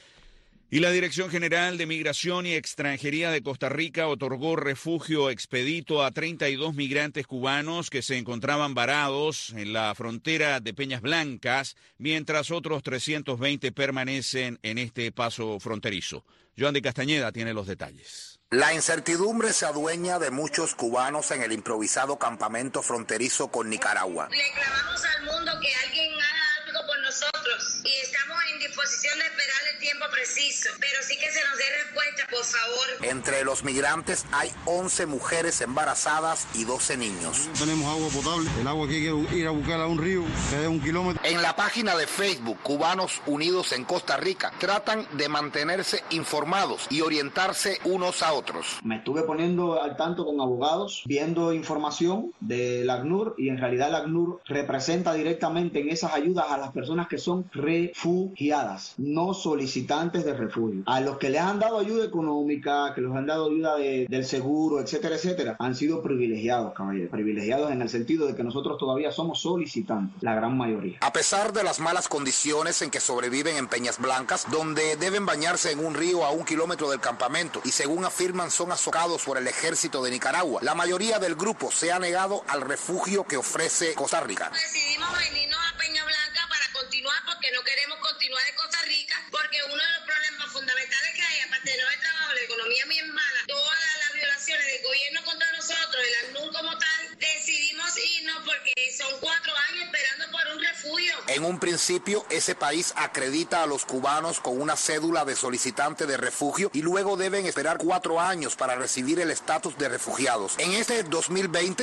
Y la Dirección General de Migración y Extranjería de Costa Rica otorgó refugio expedito a 32 migrantes cubanos que se encontraban varados en la frontera de Peñas Blancas, mientras otros 320 permanecen en este paso fronterizo. Joandy Castañeda tiene los detalles. La incertidumbre se adueña de muchos cubanos en el improvisado campamento fronterizo con Nicaragua. Le clamamos al mundo que alguien haga algo por nosotros y estamos en disposición de esperar el tiempo preciso, pero sí que se nos dé respuesta, por favor. Entre los migrantes hay 11 mujeres embarazadas y 12 niños. Tenemos agua potable, el agua que hay que ir a buscar a un río, que es 1 kilómetro. En la página de Facebook, Cubanos Unidos en Costa Rica, tratan de mantenerse informados y orientarse unos a otros. Me estuve poniendo al tanto con abogados, viendo información del ACNUR, y en realidad el ACNUR representa directamente en esas ayudas a las personas que son refugiadas, no solicitantes de refugio. A los que les han dado ayuda económica, que les han dado ayuda del seguro, etcétera, etcétera, han sido privilegiados, caballeros. Privilegiados en el sentido de que nosotros todavía somos solicitantes, la gran mayoría. A pesar de las malas condiciones en que sobreviven en Peñas Blancas, donde deben bañarse en un río a 1 kilómetro del campamento y según afirman son azocados por el ejército de Nicaragua, la mayoría del grupo se ha negado al refugio que ofrece Costa Rica. Decidimos venirnos a Peña Blanca para continuar porque no queremos continuar en Costa Rica, porque uno de los problemas fundamentales que hay, aparte de no haber trabajo, la economía bien mala, todas las violaciones del gobierno contra nosotros, el ACNUR como tal, decidimos irnos porque son 4 años esperando por un refugio. En un principio, ese país acredita a los cubanos con una cédula de solicitante de refugio y luego deben esperar 4 años para recibir el estatus de refugiados. En este 2020,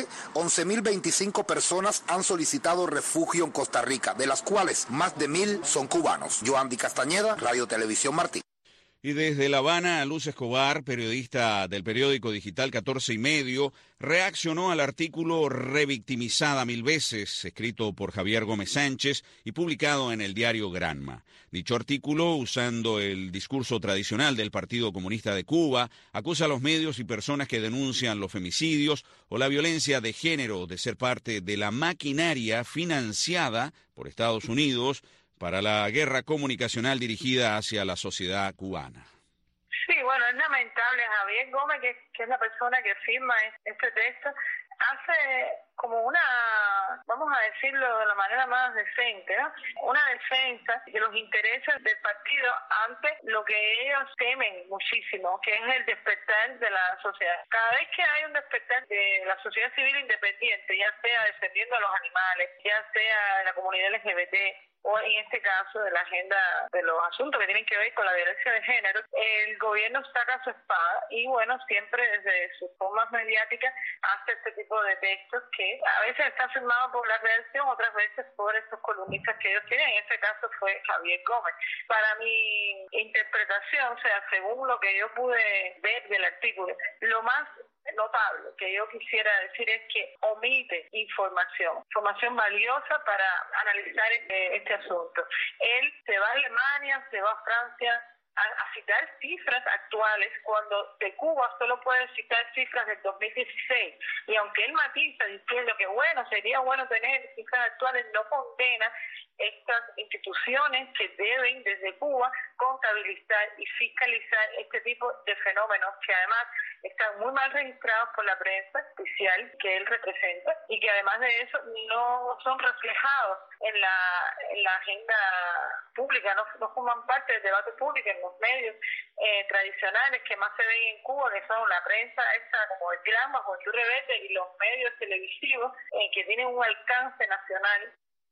11.025 personas han solicitado refugio en Costa Rica, de las cuales más de 1.000 son cubanos. Joandy Castañeda, Radio Televisión Martí. Y desde La Habana, Luz Escobar, periodista del periódico digital 14 y medio, reaccionó al artículo Revictimizada 1000 veces, escrito por Javier Gómez Sánchez y publicado en el diario Granma. Dicho artículo, usando el discurso tradicional del Partido Comunista de Cuba, acusa a los medios y personas que denuncian los femicidios o la violencia de género de ser parte de la maquinaria financiada por Estados Unidos para la guerra comunicacional dirigida hacia la sociedad cubana. Sí, bueno, es lamentable. Javier Gómez, que es la persona que firma este texto, hace como vamos a decirlo de la manera más decente, ¿no? Una defensa de los intereses del partido ante lo que ellos temen muchísimo, que es el despertar de la sociedad. Cada vez que hay un despertar de la sociedad civil independiente, ya sea defendiendo a los animales, ya sea la comunidad LGBT, o en este caso de la agenda de los asuntos que tienen que ver con la violencia de género, el gobierno saca su espada y bueno, siempre desde sus formas mediáticas hace este tipo de textos que a veces están firmados por la redacción, otras veces por estos columnistas que ellos tienen. En este caso fue Javier Gómez. Para mi interpretación, o sea, según lo que yo pude ver del artículo, lo más notable que yo quisiera decir es que omite información valiosa para analizar este asunto. Él se va a Alemania, se va a Francia a citar cifras actuales, cuando de Cuba solo puede citar cifras del 2016, y aunque él matiza diciendo que bueno, sería bueno tener cifras actuales, no condena estas instituciones que deben desde Cuba contabilizar y fiscalizar este tipo de fenómenos que además están muy mal registrados por la prensa oficial que él representa y que además de eso no son reflejados en la agenda pública, no forman parte del debate público en los medios tradicionales que más se ven en Cuba, que son la prensa esta como el Granma, como el Rebelde y los medios televisivos que tienen un alcance nacional.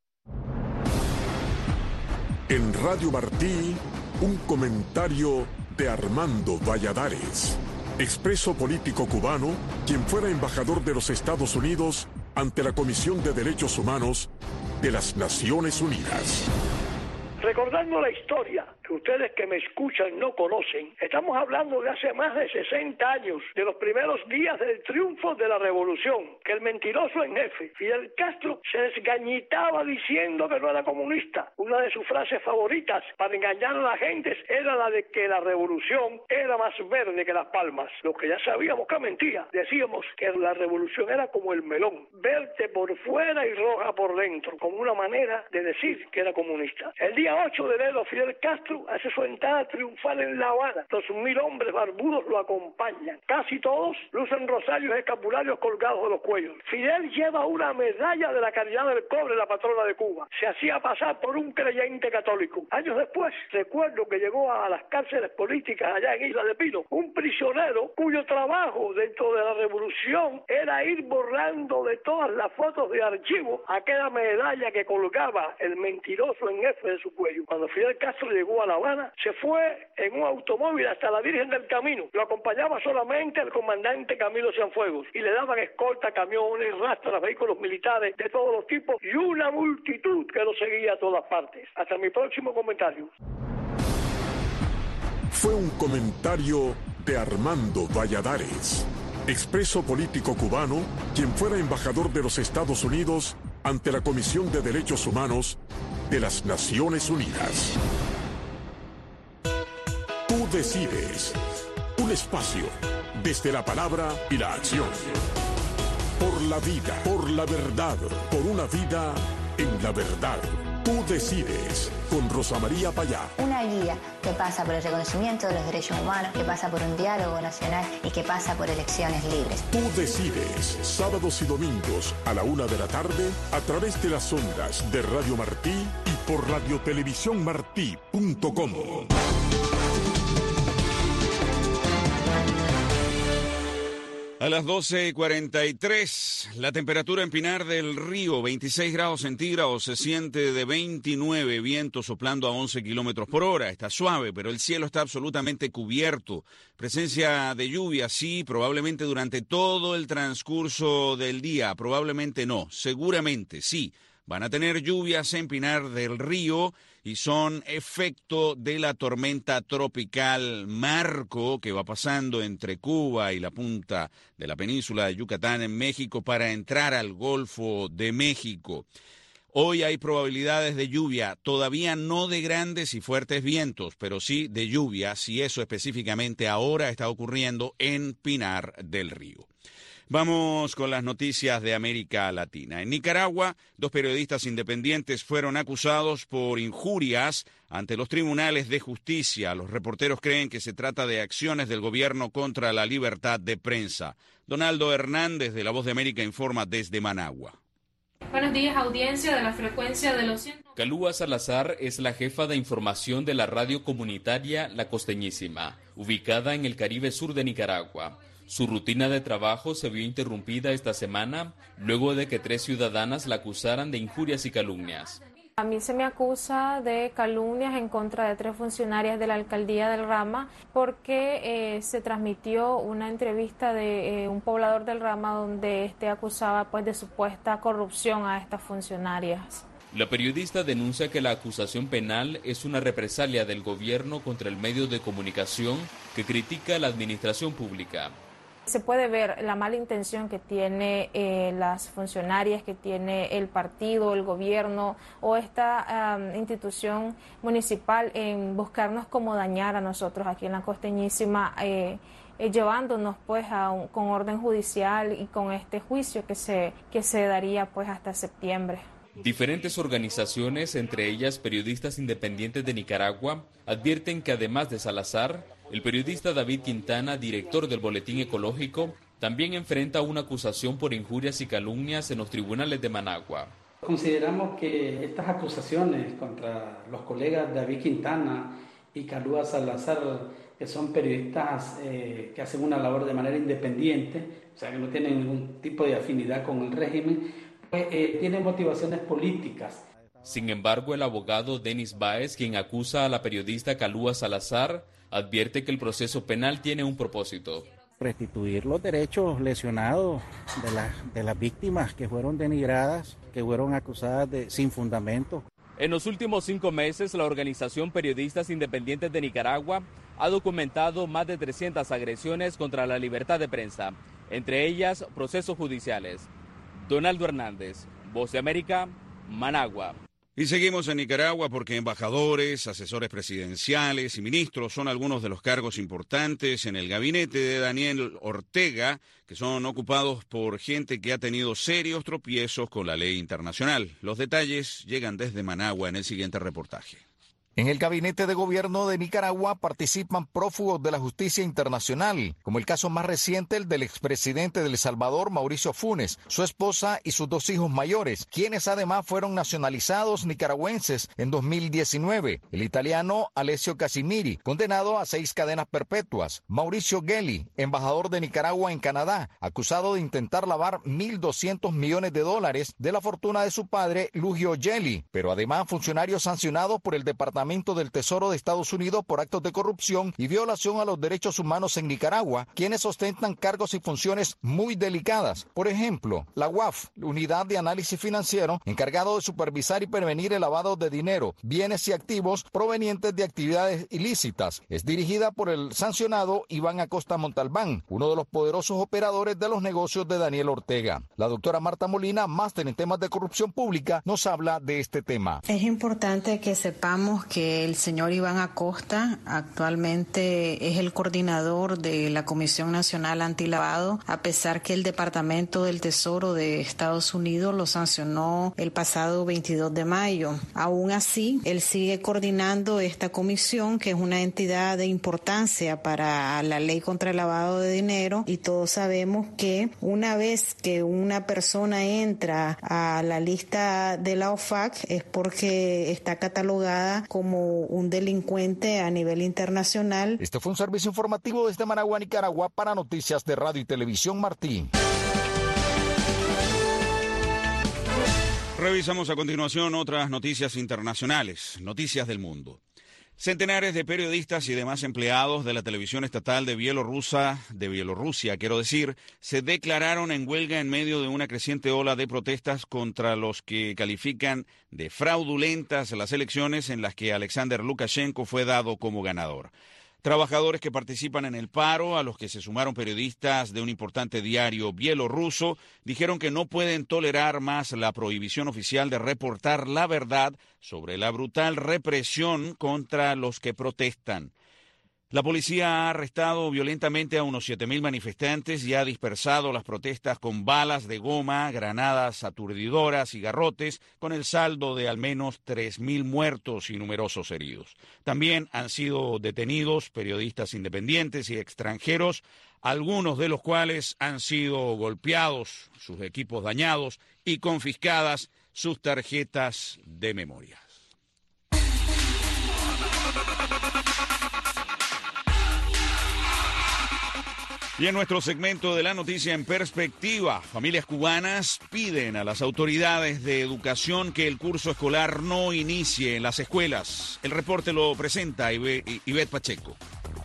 En Radio Martí, un comentario de Armando Valladares, expreso político cubano, quien fuera embajador de los Estados Unidos ante la Comisión de Derechos Humanos de las Naciones Unidas. Recordando la historia que ustedes que me escuchan no conocen, estamos hablando de hace más de 60 años, de los primeros días del triunfo de la revolución, que el mentiroso en jefe, Fidel Castro, se desgañitaba diciendo que no era comunista. Una de sus frases favoritas para engañar a la gente era la de que la revolución era más verde que las palmas. Los que ya sabíamos que mentía, decíamos que la revolución era como el melón, verde por fuera y roja por dentro, como una manera de decir que era comunista. El día 8 de enero, Fidel Castro hace su entrada triunfal en La Habana. 2.000 hombres barbudos lo acompañan. Casi todos lucen rosarios escapularios colgados de los cuellos. Fidel lleva una medalla de la Caridad del Cobre, la patrona de Cuba. Se hacía pasar por un creyente católico. Años después, recuerdo que llegó a las cárceles políticas allá en Isla de Pino un prisionero cuyo trabajo dentro de la revolución era ir borrando de todas las fotos de archivo aquella medalla que colgaba el mentiroso en jefe de su cuello. Cuando Fidel Castro llegó a La Habana, se fue en un automóvil hasta la Virgen del Camino. Lo acompañaba solamente el comandante Camilo Cienfuegos y le daban escolta, camiones, rastras, vehículos militares de todos los tipos y una multitud que lo seguía a todas partes. Hasta mi próximo comentario. Fue un comentario de Armando Valladares, expreso político cubano, quien fuera embajador de los Estados Unidos ante la Comisión de Derechos Humanos de las Naciones Unidas. Tú decides. Un espacio desde la palabra y la acción. Por la vida, por la verdad, por una vida en la verdad. Tú decides, con Rosa María Payá. Una guía que pasa por el reconocimiento de los derechos humanos, que pasa por un diálogo nacional y que pasa por elecciones libres. Tú decides, sábados y domingos a la 1 de la tarde, a través de las ondas de Radio Martí y por radiotelevisiónmartí.com. A las 12:43, la temperatura en Pinar del Río, 26 grados centígrados, se siente de 29, viento soplando a 11 kilómetros por hora. Está suave, pero el cielo está absolutamente cubierto. Presencia de lluvia, sí, probablemente durante todo el transcurso del día, probablemente no, seguramente sí. Van a tener lluvias en Pinar del Río y son efecto de la tormenta tropical Marco que va pasando entre Cuba y la punta de la península de Yucatán en México para entrar al Golfo de México. Hoy hay probabilidades de lluvia, todavía no de grandes y fuertes vientos, pero sí de lluvia, si eso específicamente ahora está ocurriendo en Pinar del Río. Vamos con las noticias de América Latina. En Nicaragua, 2 periodistas independientes fueron acusados por injurias ante los tribunales de justicia. Los reporteros creen que se trata de acciones del gobierno contra la libertad de prensa. Donaldo Hernández, de La Voz de América, informa desde Managua. Buenos días, audiencia de la frecuencia de los... Calúa Salazar es la jefa de información de la radio comunitaria La Costeñísima, ubicada en el Caribe sur de Nicaragua. Su rutina de trabajo se vio interrumpida esta semana luego de que 3 ciudadanas la acusaran de injurias y calumnias. A mí se me acusa de calumnias en contra de 3 funcionarias de la alcaldía del Rama porque se transmitió una entrevista de un poblador del Rama donde acusaba de supuesta corrupción a estas funcionarias. La periodista denuncia que la acusación penal es una represalia del gobierno contra el medio de comunicación que critica a la administración pública. Se puede ver la mala intención que tiene las funcionarias, que tiene el partido, el gobierno o esta institución municipal en buscarnos cómo dañar a nosotros aquí en La Costeñísima, llevándonos con orden judicial y con este juicio que se daría hasta septiembre. Diferentes organizaciones, entre ellas Periodistas Independientes de Nicaragua, advierten que además de Salazar, el periodista David Quintana, director del Boletín Ecológico, también enfrenta una acusación por injurias y calumnias en los tribunales de Managua. Consideramos que estas acusaciones contra los colegas David Quintana y Calúa Salazar, que son periodistas que hacen una labor de manera independiente, o sea que no tienen ningún tipo de afinidad con el régimen, tienen motivaciones políticas. Sin embargo, el abogado Denis Báez, quien acusa a la periodista Calúa Salazar, advierte que el proceso penal tiene un propósito. Restituir los derechos lesionados de las víctimas que fueron denigradas, que fueron acusadas sin fundamento. En los últimos 5 meses, la organización Periodistas Independientes de Nicaragua ha documentado más de 300 agresiones contra la libertad de prensa, entre ellas procesos judiciales. Donaldo Hernández, Voz de América, Managua. Y seguimos en Nicaragua porque embajadores, asesores presidenciales y ministros son algunos de los cargos importantes en el gabinete de Daniel Ortega, que son ocupados por gente que ha tenido serios tropiezos con la ley internacional. Los detalles llegan desde Managua en el siguiente reportaje. En el gabinete de gobierno de Nicaragua participan prófugos de la justicia internacional, como el caso más reciente, el del expresidente de El Salvador, Mauricio Funes, su esposa y sus 2 hijos mayores, quienes además fueron nacionalizados nicaragüenses en 2019. El italiano Alessio Casimiri, condenado a 6 cadenas perpetuas. Mauricio Gelli, embajador de Nicaragua en Canadá, acusado de intentar lavar $1.200 millones de la fortuna de su padre, Lugio Gelli, pero además funcionarios sancionados por el Departamento del Tesoro de Estados Unidos por actos de corrupción y violación a los derechos humanos en Nicaragua, quienes ostentan cargos y funciones muy delicadas. Por ejemplo, la UAF, Unidad de Análisis Financiero, encargado de supervisar y prevenir el lavado de dinero, bienes y activos provenientes de actividades ilícitas. Es dirigida por el sancionado Iván Acosta Montalbán, uno de los poderosos operadores de los negocios de Daniel Ortega. La doctora Marta Molina, máster en temas de corrupción pública, nos habla de este tema. Es importante que sepamos que el señor Iván Acosta actualmente es el coordinador de la Comisión Nacional Antilavado, a pesar que el Departamento del Tesoro de Estados Unidos lo sancionó el pasado 22 de mayo. Aún así, él sigue coordinando esta comisión, que es una entidad de importancia para la ley contra el lavado de dinero, y todos sabemos que una vez que una persona entra a la lista de la OFAC es porque está catalogada como un delincuente a nivel internacional. Este fue un servicio informativo desde Managua, Nicaragua, para Noticias de Radio y Televisión Martí. Revisamos a continuación otras noticias internacionales, noticias del mundo. Centenares de periodistas y demás empleados de la televisión estatal de Bielorrusia, se declararon en huelga en medio de una creciente ola de protestas contra los que califican de fraudulentas las elecciones en las que Alexander Lukashenko fue dado como ganador. Trabajadores que participan en el paro, a los que se sumaron periodistas de un importante diario bielorruso, dijeron que no pueden tolerar más la prohibición oficial de reportar la verdad sobre la brutal represión contra los que protestan. La policía ha arrestado violentamente a unos 7.000 manifestantes y ha dispersado las protestas con balas de goma, granadas aturdidoras y garrotes, con el saldo de al menos 3.000 muertos y numerosos heridos. También han sido detenidos periodistas independientes y extranjeros, algunos de los cuales han sido golpeados, sus equipos dañados y confiscadas sus tarjetas de memoria. Y en nuestro segmento de la noticia en perspectiva, familias cubanas piden a las autoridades de educación que el curso escolar no inicie en las escuelas. El reporte lo presenta Ivette Pacheco.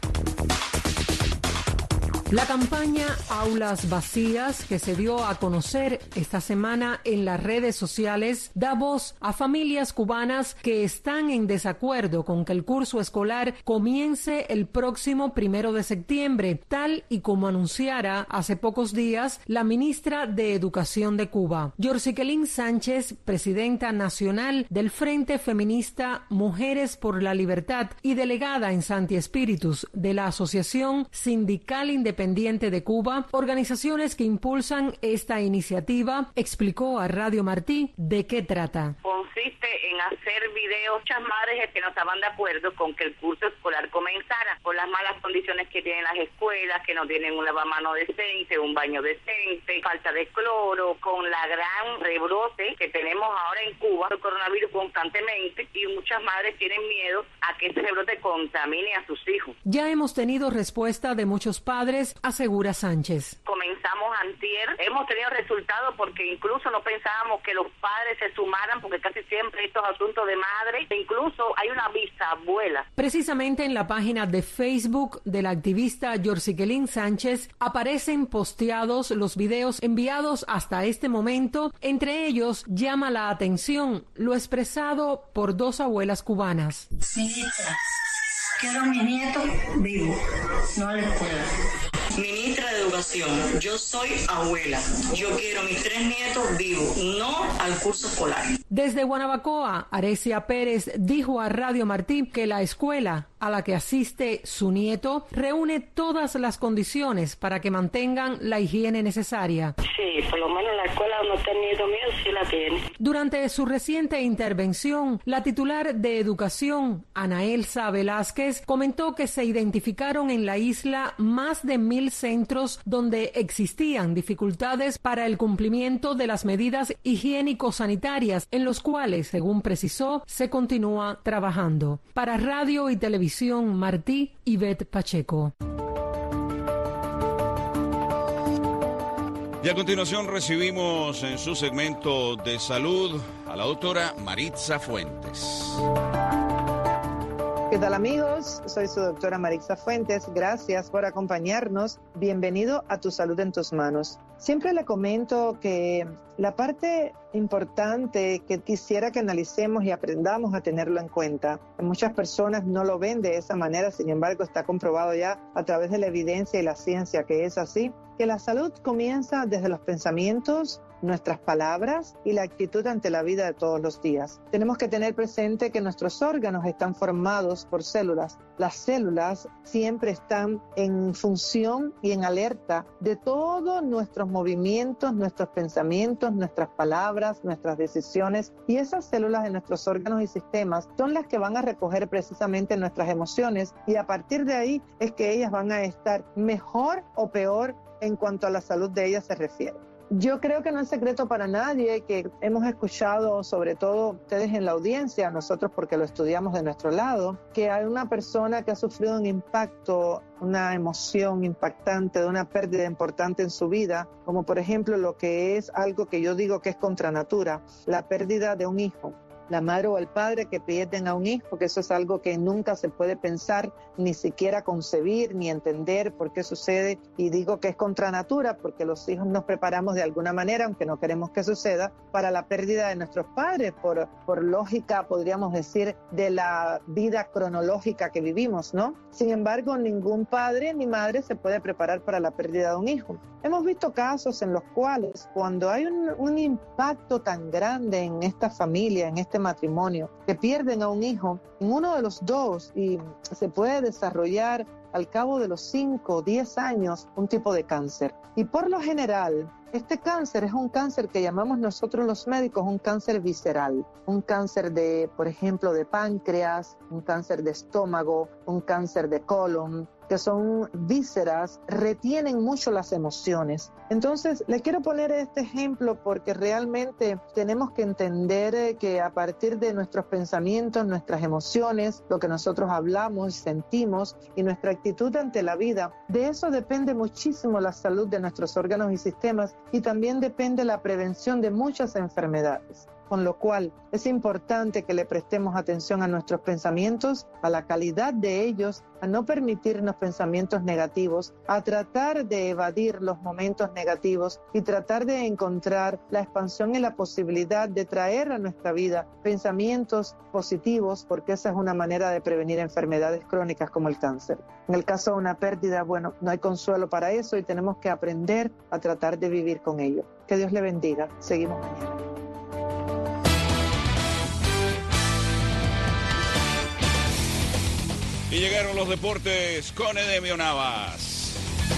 La campaña Aulas Vacías, que se dio a conocer esta semana en las redes sociales, da voz a familias cubanas que están en desacuerdo con que el curso escolar comience el próximo 1 de septiembre, tal y como anunciara hace pocos días la ministra de Educación de Cuba. Yorsiquelín Sánchez, presidenta nacional del Frente Feminista Mujeres por la Libertad y delegada en Santi Espíritus de la Asociación Sindical Independiente de Cuba, organizaciones que impulsan esta iniciativa, explicó a Radio Martí de qué trata. Consiste en hacer videos. Muchas madres que no estaban de acuerdo con que el curso escolar comenzara por las malas condiciones que tienen las escuelas, que no tienen un lavamanos decente, un baño decente, falta de cloro, con la gran rebrote que tenemos ahora en Cuba, el coronavirus constantemente, y muchas madres tienen miedo a que ese rebrote contamine a sus hijos. Ya hemos tenido respuesta de muchos padres, asegura Sánchez. Comenzamos antier, hemos tenido resultados porque incluso no pensábamos que los padres se sumaran, porque casi siempre estos asuntos de madre, incluso hay una bisabuela. Precisamente en la página de Facebook de la activista Yorsiquelín Sánchez aparecen posteados los videos enviados hasta este momento. Entre ellos llama la atención lo expresado por dos abuelas cubanas. Ministra, quiero a mi nieto vivo, no a la escuela. Ministra de Educación, yo soy abuela. Yo quiero mis 3 nietos vivos, no al curso escolar. Desde Guanabacoa, Arecia Pérez dijo a Radio Martí que la escuela a la que asiste su nieto reúne todas las condiciones para que mantengan la higiene necesaria. Sí, por lo menos la escuela donde está el nieto mío sí la tiene. Durante su reciente intervención, la titular de Educación, Ana Elsa Velázquez, comentó que se identificaron en la isla más de 1.000 centros donde existían dificultades para el cumplimiento de las medidas higiénico-sanitarias, en los cuales, según precisó, se continúa trabajando. Para Radio y Televisión Martí, Ivette Pacheco. Y a continuación recibimos en su segmento de salud a la doctora Maritza Fuentes. ¿Qué tal, amigos? Soy su doctora Maritza Fuentes. Gracias por acompañarnos. Bienvenido a Tu Salud en Tus Manos. Siempre le comento que la parte importante que quisiera que analicemos y aprendamos a tenerlo en cuenta. Muchas personas no lo ven de esa manera, sin embargo está comprobado ya a través de la evidencia y la ciencia que es así, que la salud comienza desde los pensamientos, nuestras palabras y la actitud ante la vida de todos los días. Tenemos que tener presente que nuestros órganos están formados por células. Las células siempre están en función y en alerta de todos nuestros movimientos, nuestros pensamientos, nuestras palabras, nuestras decisiones, y esas células de nuestros órganos y sistemas son las que van a recoger precisamente nuestras emociones, y a partir de ahí es que ellas van a estar mejor o peor en cuanto a la salud de ellas se refiere. Yo creo que no es secreto para nadie que hemos escuchado, sobre todo ustedes en la audiencia, nosotros porque lo estudiamos de nuestro lado, que hay una persona que ha sufrido un impacto, una emoción impactante de una pérdida importante en su vida, como por ejemplo lo que es algo que yo digo que es contra natura, la pérdida de un hijo. La madre o el padre que pierden a un hijo, que eso es algo que nunca se puede pensar, ni siquiera concebir, ni entender por qué sucede. Y digo que es contra natura porque los hijos nos preparamos de alguna manera, aunque no queremos que suceda, para la pérdida de nuestros padres, por lógica, podríamos decir, de la vida cronológica que vivimos, ¿no? Sin embargo, ningún padre ni madre se puede preparar para la pérdida de un hijo. Hemos visto casos en los cuales cuando hay un impacto tan grande en esta familia, en este matrimonio, que pierden a un hijo, en uno de los dos, y se puede desarrollar al cabo de los 5 o 10 años un tipo de cáncer. Y por lo general, este cáncer es un cáncer que llamamos nosotros los médicos un cáncer visceral, un cáncer de, por ejemplo, de páncreas, un cáncer de estómago, un cáncer de colon, que son vísceras, retienen mucho las emociones. Entonces, le quiero poner este ejemplo porque realmente tenemos que entender que a partir de nuestros pensamientos, nuestras emociones, lo que nosotros hablamos y sentimos y nuestra actitud ante la vida, de eso depende muchísimo la salud de nuestros órganos y sistemas y también depende la prevención de muchas enfermedades. Con lo cual es importante que le prestemos atención a nuestros pensamientos, a la calidad de ellos, a no permitirnos pensamientos negativos, a tratar de evadir los momentos negativos y tratar de encontrar la expansión y la posibilidad de traer a nuestra vida pensamientos positivos, porque esa es una manera de prevenir enfermedades crónicas como el cáncer. En el caso de una pérdida, bueno, no hay consuelo para eso y tenemos que aprender a tratar de vivir con ello. Que Dios le bendiga. Seguimos mañana. Y llegaron los deportes con Edemio Navas.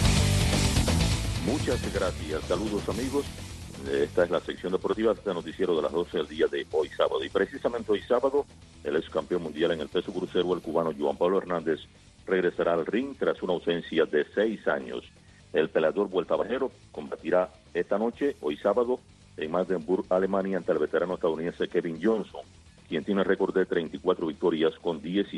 Muchas gracias. Saludos, amigos. Esta es la sección deportiva de este noticiero de las 12 del día de hoy sábado. Y precisamente hoy sábado, el ex campeón mundial en el peso crucero, el cubano Juan Pablo Hernández, regresará al ring tras una ausencia de 6 años. El peleador vueltabajero combatirá esta noche, hoy sábado, en Magdeburg, Alemania, ante el veterano estadounidense Kevin Johnson, quien tiene récord de 34 victorias con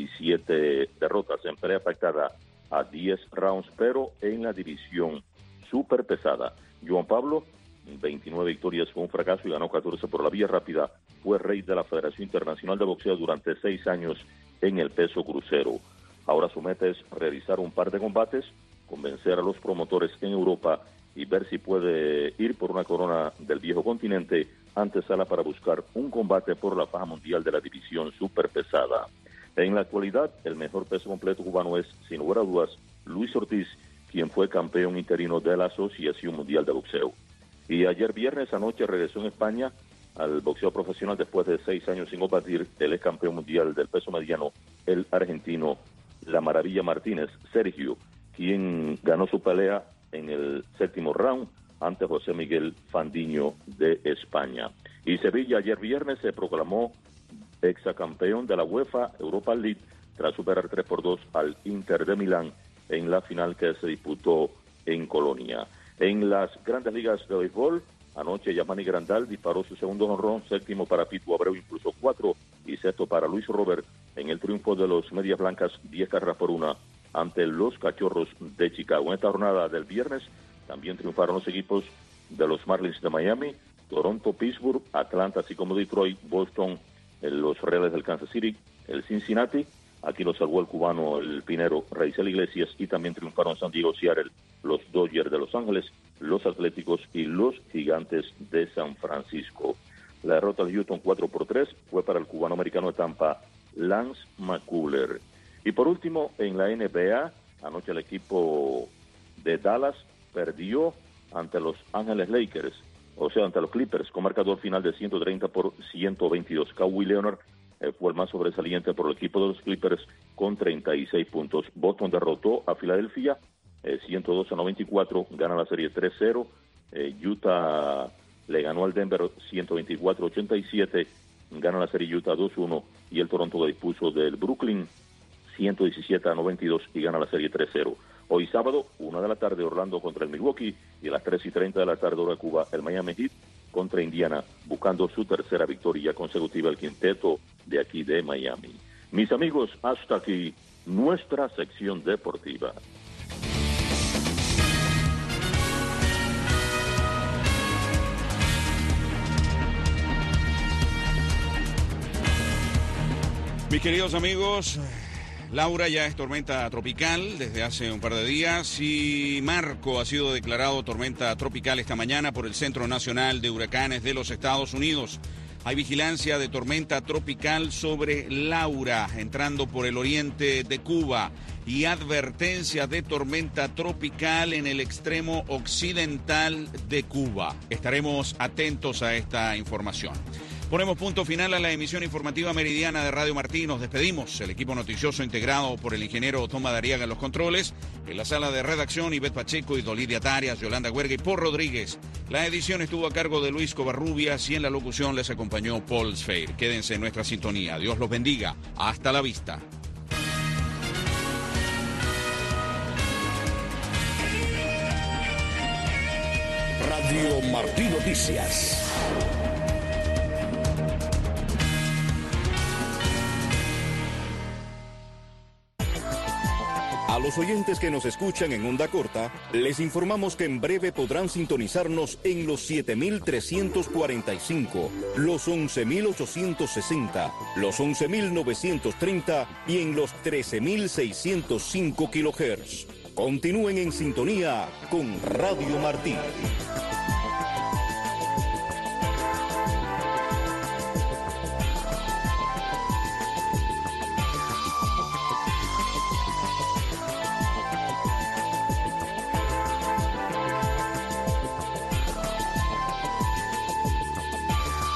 17 derrotas en pelea pactada a 10 rounds, pero en la división super pesada. Juan Pablo, 29 victorias fue un fracaso y ganó 14 por la vía rápida. Fue rey de la Federación Internacional de Boxeo durante 6 años en el peso crucero. Ahora su meta es realizar un par de combates, convencer a los promotores en Europa y ver si puede ir por una corona del viejo continente, antesala para buscar un combate por la faja mundial de la división superpesada. En la actualidad, el mejor peso completo cubano es, sin lugar a dudas, Luis Ortiz, quien fue campeón interino de la Asociación Mundial de Boxeo. Y ayer viernes anoche regresó en España al boxeo profesional después de 6 años sin combatir el ex campeón mundial del peso mediano, el argentino La Maravilla Martínez, Sergio, quien ganó su pelea en el 7º round ante José Miguel Fandiño de España. Y Sevilla ayer viernes se proclamó exacampeón de la UEFA Europa League tras superar 3-2 al Inter de Milán en la final que se disputó en Colonia. En las grandes ligas de béisbol, anoche Yamani Grandal disparó su segundo jonrón, 7º para Pitu Abreu, incluso 4, y 6º para Luis Robert en el triunfo de los Medias Blancas 10 carreras por 1 ante los Cachorros de Chicago. En esta jornada del viernes también triunfaron los equipos de los Marlins de Miami, Toronto, Pittsburgh, Atlanta, así como Detroit, Boston, los Reales del Kansas City, el Cincinnati. Aquí lo salvó el cubano, el pinero Raisel Iglesias, y también triunfaron San Diego, Seattle, los Dodgers de Los Ángeles, los Atléticos y los Gigantes de San Francisco. La derrota de Houston 4-3 fue para el cubano americano de Tampa, Lance McCullers. Y por último, en la NBA, anoche el equipo de Dallas perdió ante los Ángeles Lakers, o sea, ante los Clippers, con marcador final de 130-122. Kawhi Leonard fue el más sobresaliente por el equipo de los Clippers con 36 puntos. Boston derrotó a Filadelfia 102-94, gana la serie 3-0. Utah le ganó al Denver 124-87, gana la serie Utah 2-1, y el Toronto le dispuso del Brooklyn 117-92 y gana la serie 3-0. Hoy sábado, 1 de la tarde, Orlando contra el Milwaukee, y a las 3:30 de la tarde, hora de Cuba, el Miami Heat contra Indiana, buscando su tercera victoria consecutiva el quinteto de aquí de Miami. Mis amigos, hasta aquí nuestra sección deportiva. Mis queridos amigos, Laura ya es tormenta tropical desde hace un par de días y Marco ha sido declarado tormenta tropical esta mañana por el Centro Nacional de Huracanes de los Estados Unidos. Hay vigilancia de tormenta tropical sobre Laura entrando por el oriente de Cuba y advertencia de tormenta tropical en el extremo occidental de Cuba. Estaremos atentos a esta información. Ponemos punto final a la emisión informativa meridiana de Radio Martí. Nos despedimos. El equipo noticioso integrado por el ingeniero Tom Madariaga en los controles. En la sala de redacción, Ivette Pacheco y Dolidia Tarias, Yolanda Huerga y Paul Rodríguez. La edición estuvo a cargo de Luis Covarrubias y en la locución les acompañó Paul Sfeir. Quédense en nuestra sintonía. Dios los bendiga. Hasta la vista. Radio Martí Noticias. A los oyentes que nos escuchan en onda corta, les informamos que en breve podrán sintonizarnos en los 7.345, los 11.860, los 11.930 y en los 13.605 kHz. Continúen en sintonía con Radio Martí.